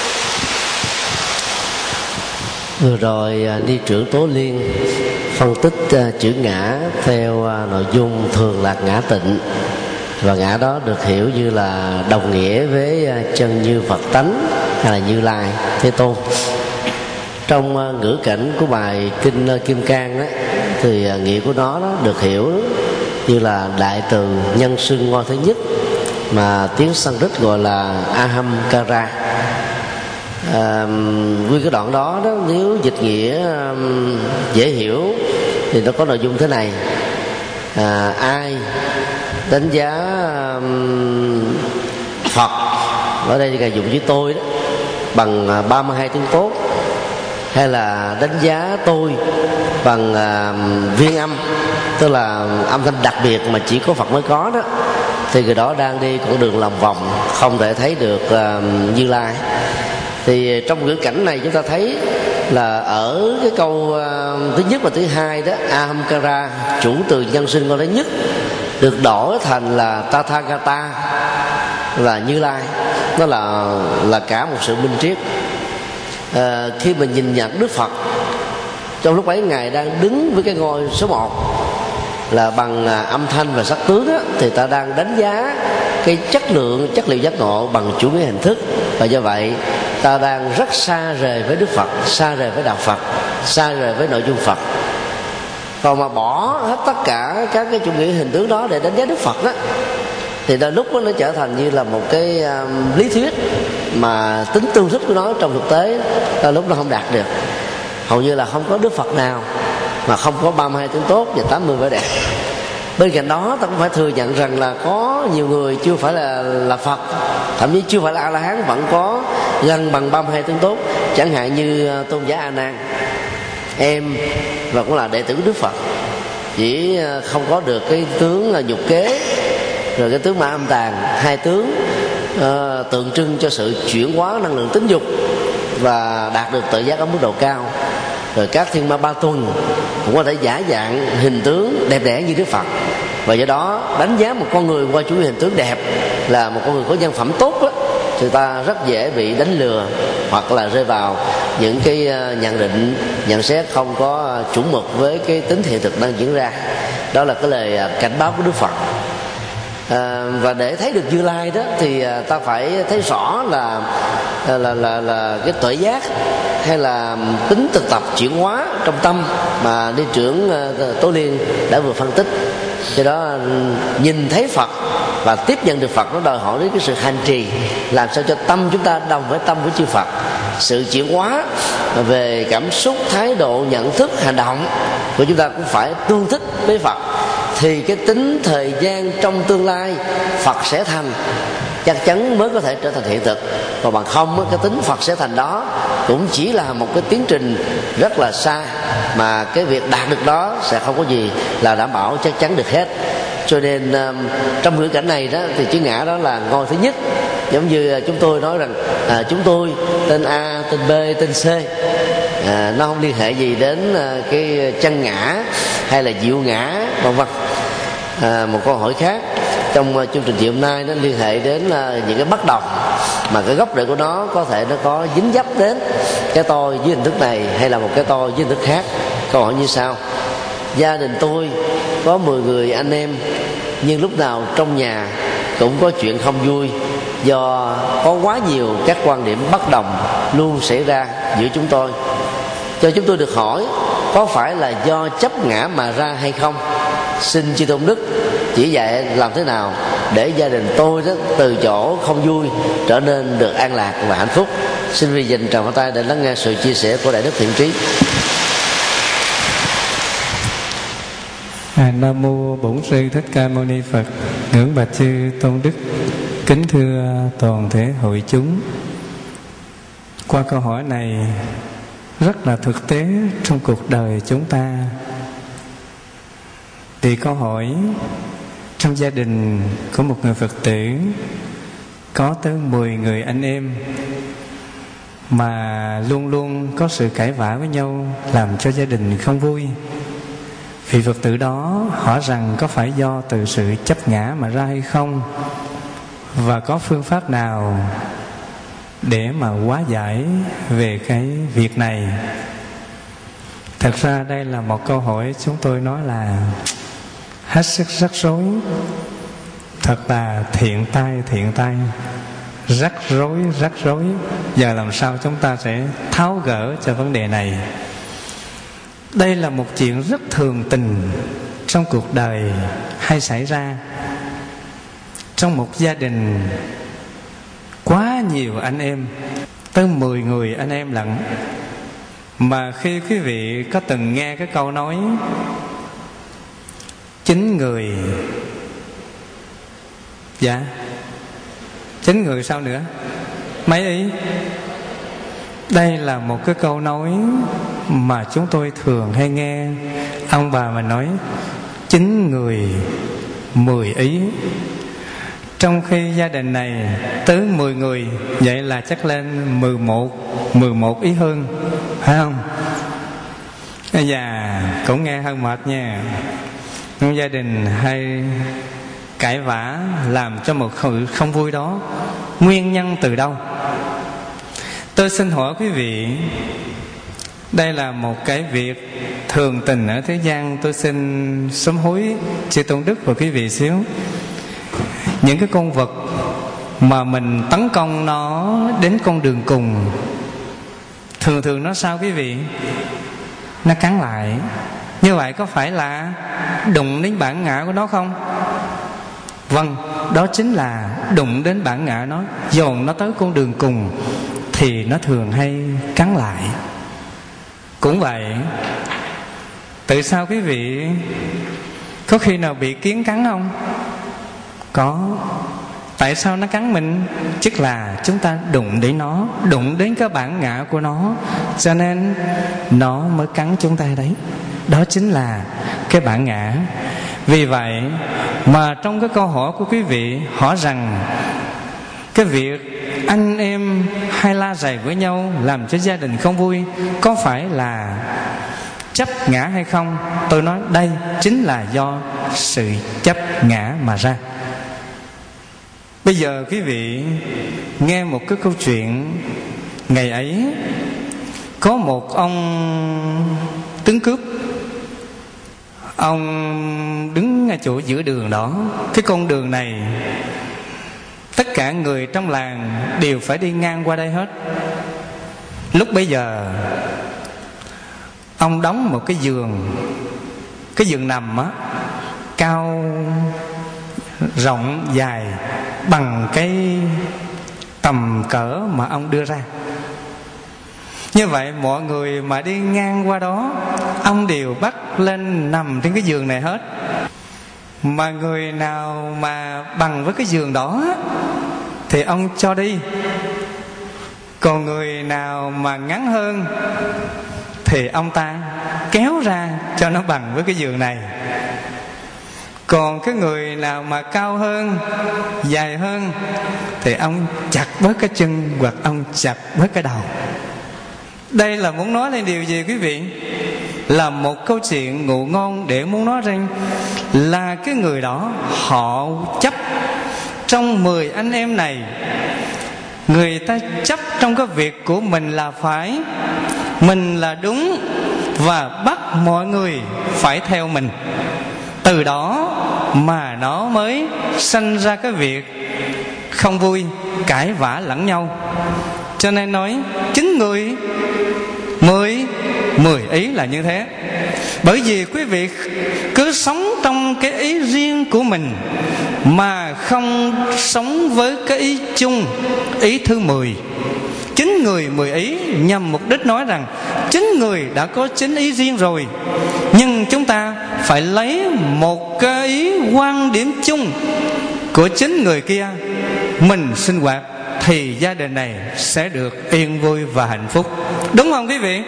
Vừa rồi Ni trưởng Tố Liên phân tích uh, chữ ngã theo uh, nội dung thường lạc ngã tịnh, và ngã đó được hiểu như là đồng nghĩa với uh, chân như Phật tánh hay là Như Lai Thế Tôn. Trong uh, ngữ cảnh của bài kinh uh, Kim Cang đó, thì uh, nghĩa của nó đó được hiểu như là đại từ nhân xưng ngôi thứ nhất, mà tiếng Sanskrit gọi là Ahamkara. À, nguyên cái đoạn đó đó nếu dịch nghĩa um, dễ hiểu thì nó có nội dung thế này: à, ai đánh giá um, Phật, ở đây thì dùng với tôi đó, bằng ba mươi hai tiếng tốt, hay là đánh giá tôi bằng uh, viên âm, tức là âm thanh đặc biệt mà chỉ có Phật mới có đó, thì người đó đang đi con đường lòng vòng, không thể thấy được uh, Như Lai. Thì trong ngữ cảnh này chúng ta thấy là ở cái câu uh, thứ nhất và thứ hai đó, Ahamkara, chủ từ nhân sinh câu thứ nhất, được đổi thành là Tathagata, là Như Lai. Nó là là cả một sự minh triết. À, khi mình nhìn nhận Đức Phật, trong lúc ấy Ngài đang đứng với cái ngôi số một là bằng à, âm thanh và sắc tướng đó, thì ta đang đánh giá cái chất lượng chất liệu giác ngộ bằng chủ nghĩa hình thức, và do vậy ta đang rất xa rời với Đức Phật, xa rời với đạo Phật, xa rời với nội dung Phật. Còn mà bỏ hết tất cả các cái chủ nghĩa hình tướng đó để đánh giá Đức Phật đó, thì đôi lúc đó nó trở thành như là một cái um, lý thuyết mà tính tương thích của nó trong thực tế đôi lúc nó không đạt được. Hầu như là không có Đức Phật nào mà không có ba mươi hai tướng tốt và tám mươi vẻ đẹp. Bên cạnh đó ta cũng phải thừa nhận rằng là có nhiều người chưa phải là là Phật, thậm chí chưa phải là A-la-hán, vẫn có gần bằng ba mươi hai tướng tốt. Chẳng hạn như tôn giả A Nan, em và cũng là đệ tử Đức Phật, chỉ không có được cái tướng là nhục kế, rồi cái tướng Ma Âm Tàn, hai tướng uh, tượng trưng cho sự chuyển hóa năng lượng tính dục và đạt được tự giác ở mức độ cao. Rồi các thiên ma ba tuần cũng có thể giả dạng hình tướng đẹp đẽ như Đức Phật, và do đó đánh giá một con người qua chủ nghĩa hình tướng đẹp là một con người có nhân phẩm tốt đó, thì ta rất dễ bị đánh lừa hoặc là rơi vào những cái nhận định, nhận xét không có chuẩn mực với cái tính hiện thực đang diễn ra. Đó là cái lời cảnh báo của Đức Phật. À, và để thấy được Như Lai đó thì ta phải thấy rõ là là là là, là cái tuệ giác hay là tính thực tập chuyển hóa trong tâm mà Ni trưởng uh, Tố Liên đã vừa phân tích. Do đó nhìn thấy Phật và tiếp nhận được Phật nó đòi hỏi đến cái sự hành trì, làm sao cho tâm chúng ta đồng với tâm của chư Phật. Sự chuyển hóa về cảm xúc, thái độ, nhận thức, hành động của chúng ta cũng phải tương thích với Phật, thì cái tính thời gian trong tương lai Phật sẽ thành chắc chắn mới có thể trở thành hiện thực. Còn bằng không, cái tính Phật sẽ thành đó cũng chỉ là một cái tiến trình rất là xa, mà cái việc đạt được đó sẽ không có gì là đảm bảo chắc chắn được hết. Cho nên trong ngữ cảnh này đó thì chữ ngã đó là ngôi thứ nhất. Giống như chúng tôi nói rằng à, chúng tôi tên A, tên B, tên C, à, nó không liên hệ gì đến cái chân ngã hay là diệu ngã vân vân. À, một câu hỏi khác trong chương trình chiều hôm nay nó liên hệ đến những cái bất đồng mà cái gốc rễ của nó có thể nó có dính dấp đến cái tôi với hình thức này hay là một cái tôi với hình thức khác. Câu hỏi như sau: gia đình tôi có mười người anh em, nhưng lúc nào trong nhà cũng có chuyện không vui do có quá nhiều các quan điểm bất đồng luôn xảy ra giữa chúng tôi. Cho chúng tôi được hỏi có phải là do chấp ngã mà ra hay không? Xin chư Tôn Đức chỉ dạy làm thế nào để gia đình tôi đó từ chỗ không vui trở nên được an lạc và hạnh phúc. Xin vì dành tràng pháo tay để lắng nghe sự chia sẻ của Đại Đức Thiện Trí. À, Nam mô Bổn Sư Thích Ca Mâu Ni Phật. Ngưỡng bạch chư Tôn Đức, kính thưa toàn thể hội chúng. Qua câu hỏi này rất là thực tế trong cuộc đời chúng ta. Thì câu hỏi trong gia đình của một người Phật tử có tới mười người anh em mà luôn luôn có sự cãi vã với nhau, làm cho gia đình không vui. Vị Phật tử đó hỏi rằng có phải do từ sự chấp ngã mà ra hay không, và có phương pháp nào để mà hóa giải về cái việc này. Thật ra đây là một câu hỏi chúng tôi nói là hết sức rắc rối, thật là thiện tai thiện tai, rắc rối rắc rối. Giờ làm sao chúng ta sẽ tháo gỡ cho vấn đề này? Đây là một chuyện rất thường tình trong cuộc đời hay xảy ra. Trong một gia đình quá nhiều anh em, tới mười người anh em lận. Mà khi quý vị có từng nghe cái câu nói chín người, dạ chín người sao nữa, mấy ý? Đây là một cái câu nói mà chúng tôi thường hay nghe ông bà mà nói chín người mười ý. Trong khi gia đình này tới mười người, vậy là chắc lên mười một, mười một ý hơn, phải không? Bây giờ cũng nghe hơi mệt nha. Trong gia đình hay cãi vã làm cho một sự không vui đó, nguyên nhân từ đâu? Tôi xin hỏi quý vị, đây là một cái việc thường tình ở thế gian. Tôi xin sám hối chư Tôn Đức và quý vị xíu. Những cái con vật mà mình tấn công nó đến con đường cùng, thường thường nó sao quý vị? Nó cắn lại. Như vậy có phải là đụng đến bản ngã của nó không? Vâng, đó chính là đụng đến bản ngã nó, dồn nó tới con đường cùng thì nó thường hay cắn lại. Cũng vậy, tại sao quý vị có khi nào bị kiến cắn không? Có. Tại sao nó cắn mình? Tức là chúng ta đụng đến nó, đụng đến cái bản ngã của nó, cho nên nó mới cắn chúng ta đấy. Đó chính là cái bản ngã. Vì vậy mà trong cái câu hỏi của quý vị hỏi rằng cái việc anh em hay la rầy với nhau làm cho gia đình không vui có phải là chấp ngã hay không? Tôi nói đây chính là do sự chấp ngã mà ra. Bây giờ quý vị nghe một cái câu chuyện. Ngày ấy có một ông tướng cướp, ông đứng ngay chỗ giữa đường đó. Cái con đường này tất cả người trong làng đều phải đi ngang qua đây hết. Lúc bấy giờ ông đóng một cái giường, cái giường nằm á, cao rộng dài bằng cái tầm cỡ mà ông đưa ra. Như vậy mọi người mà đi ngang qua đó, ông đều bắt lên nằm trên cái giường này hết. Mà người nào mà bằng với cái giường đó thì ông cho đi. Còn người nào mà ngắn hơn thì ông ta kéo ra cho nó bằng với cái giường này. Còn cái người nào mà cao hơn, dài hơn thì ông chặt bớt cái chân hoặc ông chặt bớt cái đầu. Đây là muốn nói lên điều gì quý vị? Là một câu chuyện ngụ ngôn để muốn nói rằng là cái người đó họ chấp trong mười anh em này, người ta chấp trong cái việc của mình là phải, mình là đúng, và bắt mọi người phải theo mình. Từ đó mà nó mới sanh ra cái việc không vui, cãi vã lẫn nhau. Cho nên nói chín người mười, mười ý là như thế. Bởi vì quý vị cứ sống trong cái ý riêng của mình mà không sống với cái ý chung, ý thứ mười. Chín người mười ý nhằm mục đích nói rằng chín người đã có chín ý riêng rồi, nhưng chúng ta phải lấy một cái ý quan điểm chung của chín người kia mình sinh hoạt thì gia đình này sẽ được yên vui và hạnh phúc. Đúng không quý vị?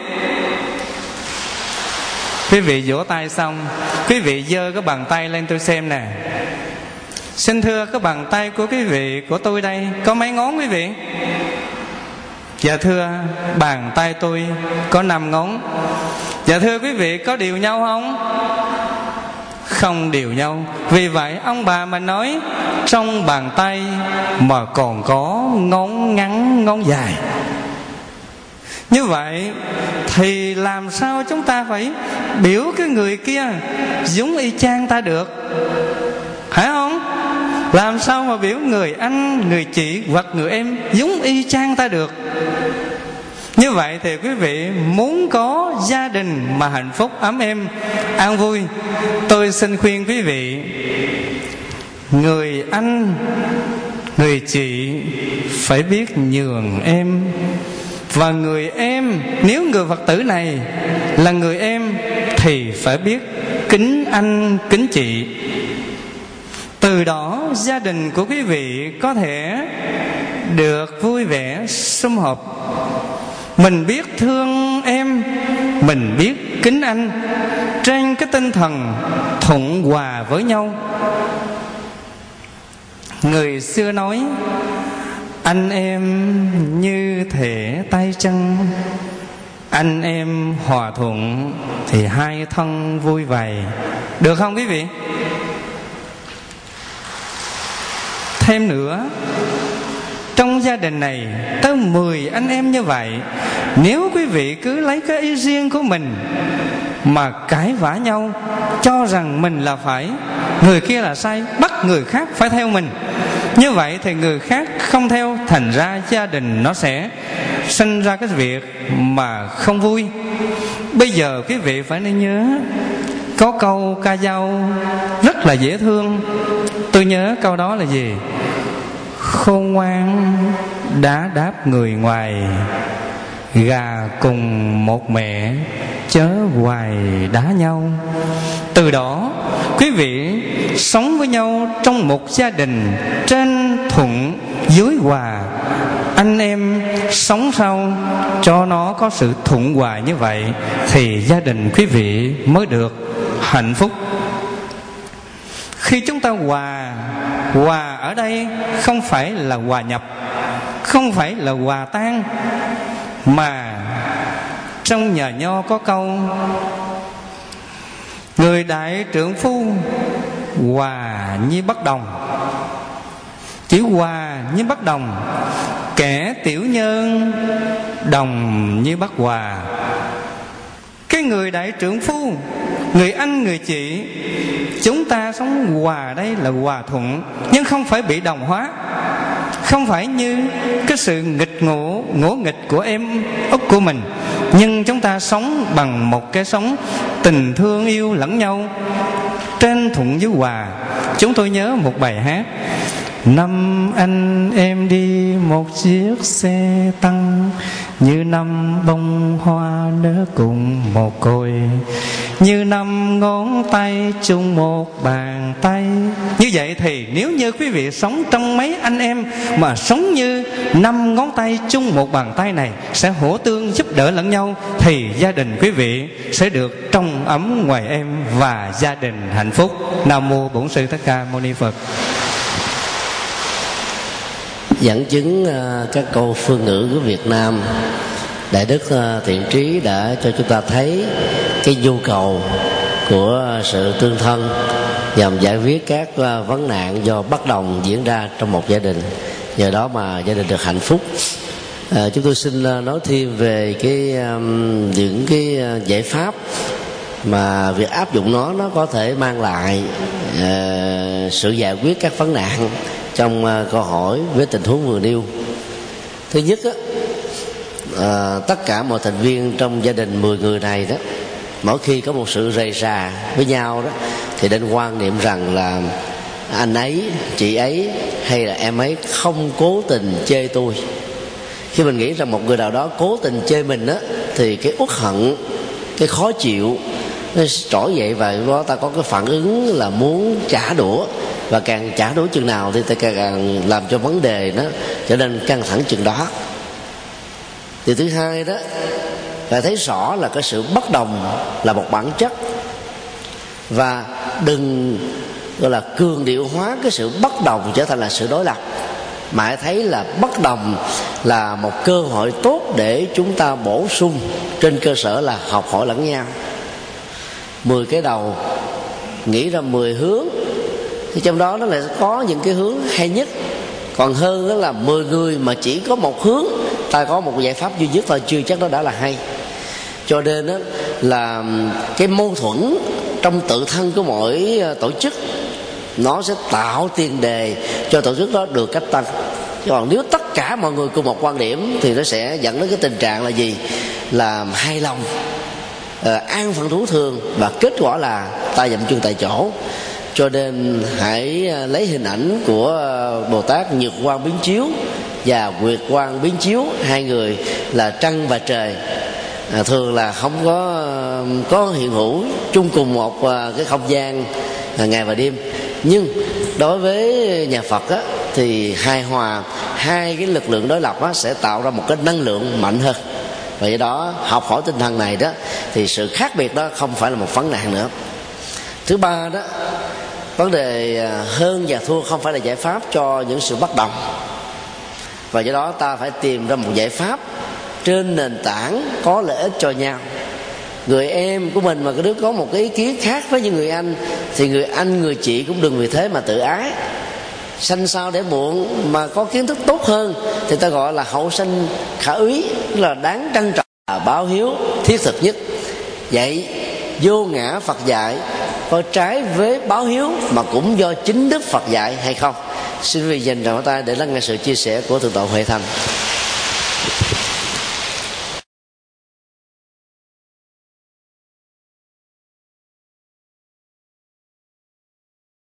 Quý vị vỗ tay xong, quý vị giơ cái bàn tay lên tôi xem nè. Xin thưa, cái bàn tay của quý vị, của tôi đây có mấy ngón quý vị? Dạ thưa, bàn tay tôi có năm ngón. Dạ thưa quý vị, có đều nhau không? Không đều nhau. Vì vậy ông bà mình nói trong bàn tay mà còn có ngón ngắn ngón dài. Như vậy thì làm sao chúng ta phải biểu cái người kia giống y chang ta được, phải không? Làm sao mà biểu người anh, người chị hoặc người em giống y chang ta được? Như vậy thì quý vị muốn có gia đình mà hạnh phúc, ấm êm, an vui, tôi xin khuyên quý vị, người anh, người chị phải biết nhường em. Và người em, nếu người Phật tử này là người em thì phải biết kính anh, kính chị. Từ đó gia đình của quý vị có thể được vui vẻ, sum họp. Mình biết thương em, mình biết kính anh, trên cái tinh thần thuận hòa với nhau. Người xưa nói anh em như thể tay chân, anh em hòa thuận thì hai thân vui vầy. Được không quý vị? Thêm nữa, trong gia đình này tới mười anh em như vậy, nếu quý vị cứ lấy cái ý riêng của mình mà cãi vã nhau, cho rằng mình là phải, người kia là sai, bắt người khác phải theo mình, Như vậy thì người khác không theo, thành ra gia đình nó sẽ sinh ra cái việc mà không vui. Bây giờ quý vị phải nên nhớ, có câu ca dao rất là dễ thương. Tôi nhớ câu đó là gì? Khôn ngoan đã đáp người ngoài, gà cùng một mẹ chớ hoài đá nhau. Từ đó quý vị sống với nhau trong một gia đình trên thuận dưới hòa. Anh em sống sao cho nó có sự thuận hòa như vậy thì gia đình quý vị mới được hạnh phúc. Khi chúng ta hòa, hòa ở đây không phải là hòa nhập, không phải là hòa tan, mà trong nhà Nho có câu: người đại trượng phu hòa như bất đồng. Chữ hòa như bất đồng, kẻ tiểu nhân đồng như bất hòa. Cái người đại trượng phu, người anh người chị, chúng ta sống hòa đây là hòa thuận, nhưng không phải bị đồng hóa, không phải như cái sự nghịch ngộ ngỗ nghịch của em út của mình, nhưng chúng ta sống bằng một cái sống tình thương yêu lẫn nhau trên thuận dưới hòa. Chúng tôi nhớ một bài hát: năm anh em đi một chiếc xe tăng, như năm bông hoa nở cùng một cội, như năm ngón tay chung một bàn tay. Như vậy thì nếu như quý vị sống trong mấy anh em mà sống như năm ngón tay chung một bàn tay này, sẽ hỗ tương giúp đỡ lẫn nhau, thì gia đình quý vị sẽ được trong ấm ngoài em và gia đình hạnh phúc. Nam mô Bổn Sư Thích Ca Mâu Ni Phật. Dẫn chứng uh, các câu phương ngữ của Việt Nam, Đại Đức uh, Thiện Trí đã cho chúng ta thấy cái nhu cầu của sự tương thân nhằm giải quyết các uh, vấn nạn do bất đồng diễn ra trong một gia đình, nhờ đó mà gia đình được hạnh phúc. Uh, chúng tôi xin uh, nói thêm về cái um, những cái uh, giải pháp mà việc áp dụng nó nó có thể mang lại uh, sự giải quyết các vấn nạn trong uh, câu hỏi với tình huống vừa nêu. Thứ nhất á, uh, tất cả mọi thành viên trong gia đình mười người này đó, mỗi khi có một sự rầy rà với nhau đó, thì nên quan niệm rằng là anh ấy, chị ấy hay là em ấy không cố tình chê tôi. Khi mình nghĩ rằng một người nào đó cố tình chê mình á, thì cái uất hận, cái khó chịu nó trỗi dậy, và đó ta có cái phản ứng là muốn trả đũa, và càng trả đũa chừng nào thì ta càng làm cho vấn đề nó trở nên căng thẳng chừng đó. Điều thứ hai đó là thấy rõ là cái sự bất đồng là một bản chất, và đừng gọi là cường điệu hóa cái sự bất đồng trở thành là sự đối lập, mà hãy thấy là bất đồng là một cơ hội tốt để chúng ta bổ sung trên cơ sở là học hỏi lẫn nhau. Mười cái đầu nghĩ ra mười hướng, thì trong đó nó lại có những cái hướng hay nhất, còn hơn đó là mười người mà chỉ có một hướng, ta có một giải pháp duy nhất thôi, chưa chắc đó đã là hay. Cho nên đó là cái mâu thuẫn trong tự thân của mỗi tổ chức, nó sẽ tạo tiền đề cho tổ chức đó được cách tăng. Còn nếu tất cả mọi người cùng một quan điểm thì nó sẽ dẫn đến cái tình trạng là gì? Là hài lòng, an phận thủ thường, và kết quả là ta dậm chân tại chỗ. Cho nên hãy lấy hình ảnh của Bồ Tát Nhược Quang Biến Chiếu và Nguyệt Quang Biến Chiếu, hai người là trăng và trời, à, thường là không có có hiện hữu chung cùng một cái không gian ngày và đêm. Nhưng đối với nhà Phật á, thì hài hòa hai cái lực lượng đối lập á, sẽ tạo ra một cái năng lượng mạnh hơn. Và do đó học hỏi tinh thần này đó, thì sự khác biệt đó không phải là một vấn nạn nữa. Thứ ba đó, vấn đề hơn và thua không phải là giải pháp cho những sự bất đồng, và do đó ta phải tìm ra một giải pháp trên nền tảng có lợi ích cho nhau. Người em của mình mà cái đứa có một cái ý kiến khác với những người anh, thì người anh người chị cũng đừng vì thế mà tự ái. Sanh sao để muộn, mà có kiến thức tốt hơn thì ta gọi là hậu sanh khả úy, là đáng trân trọng, là báo hiếu thiết thực nhất. Vậy vô ngã Phật dạy có trái với báo hiếu mà cũng do chính Đức Phật dạy hay không? Xin quý vị dành tràng tay để lắng nghe sự chia sẻ của Thượng tọa Huệ Thành.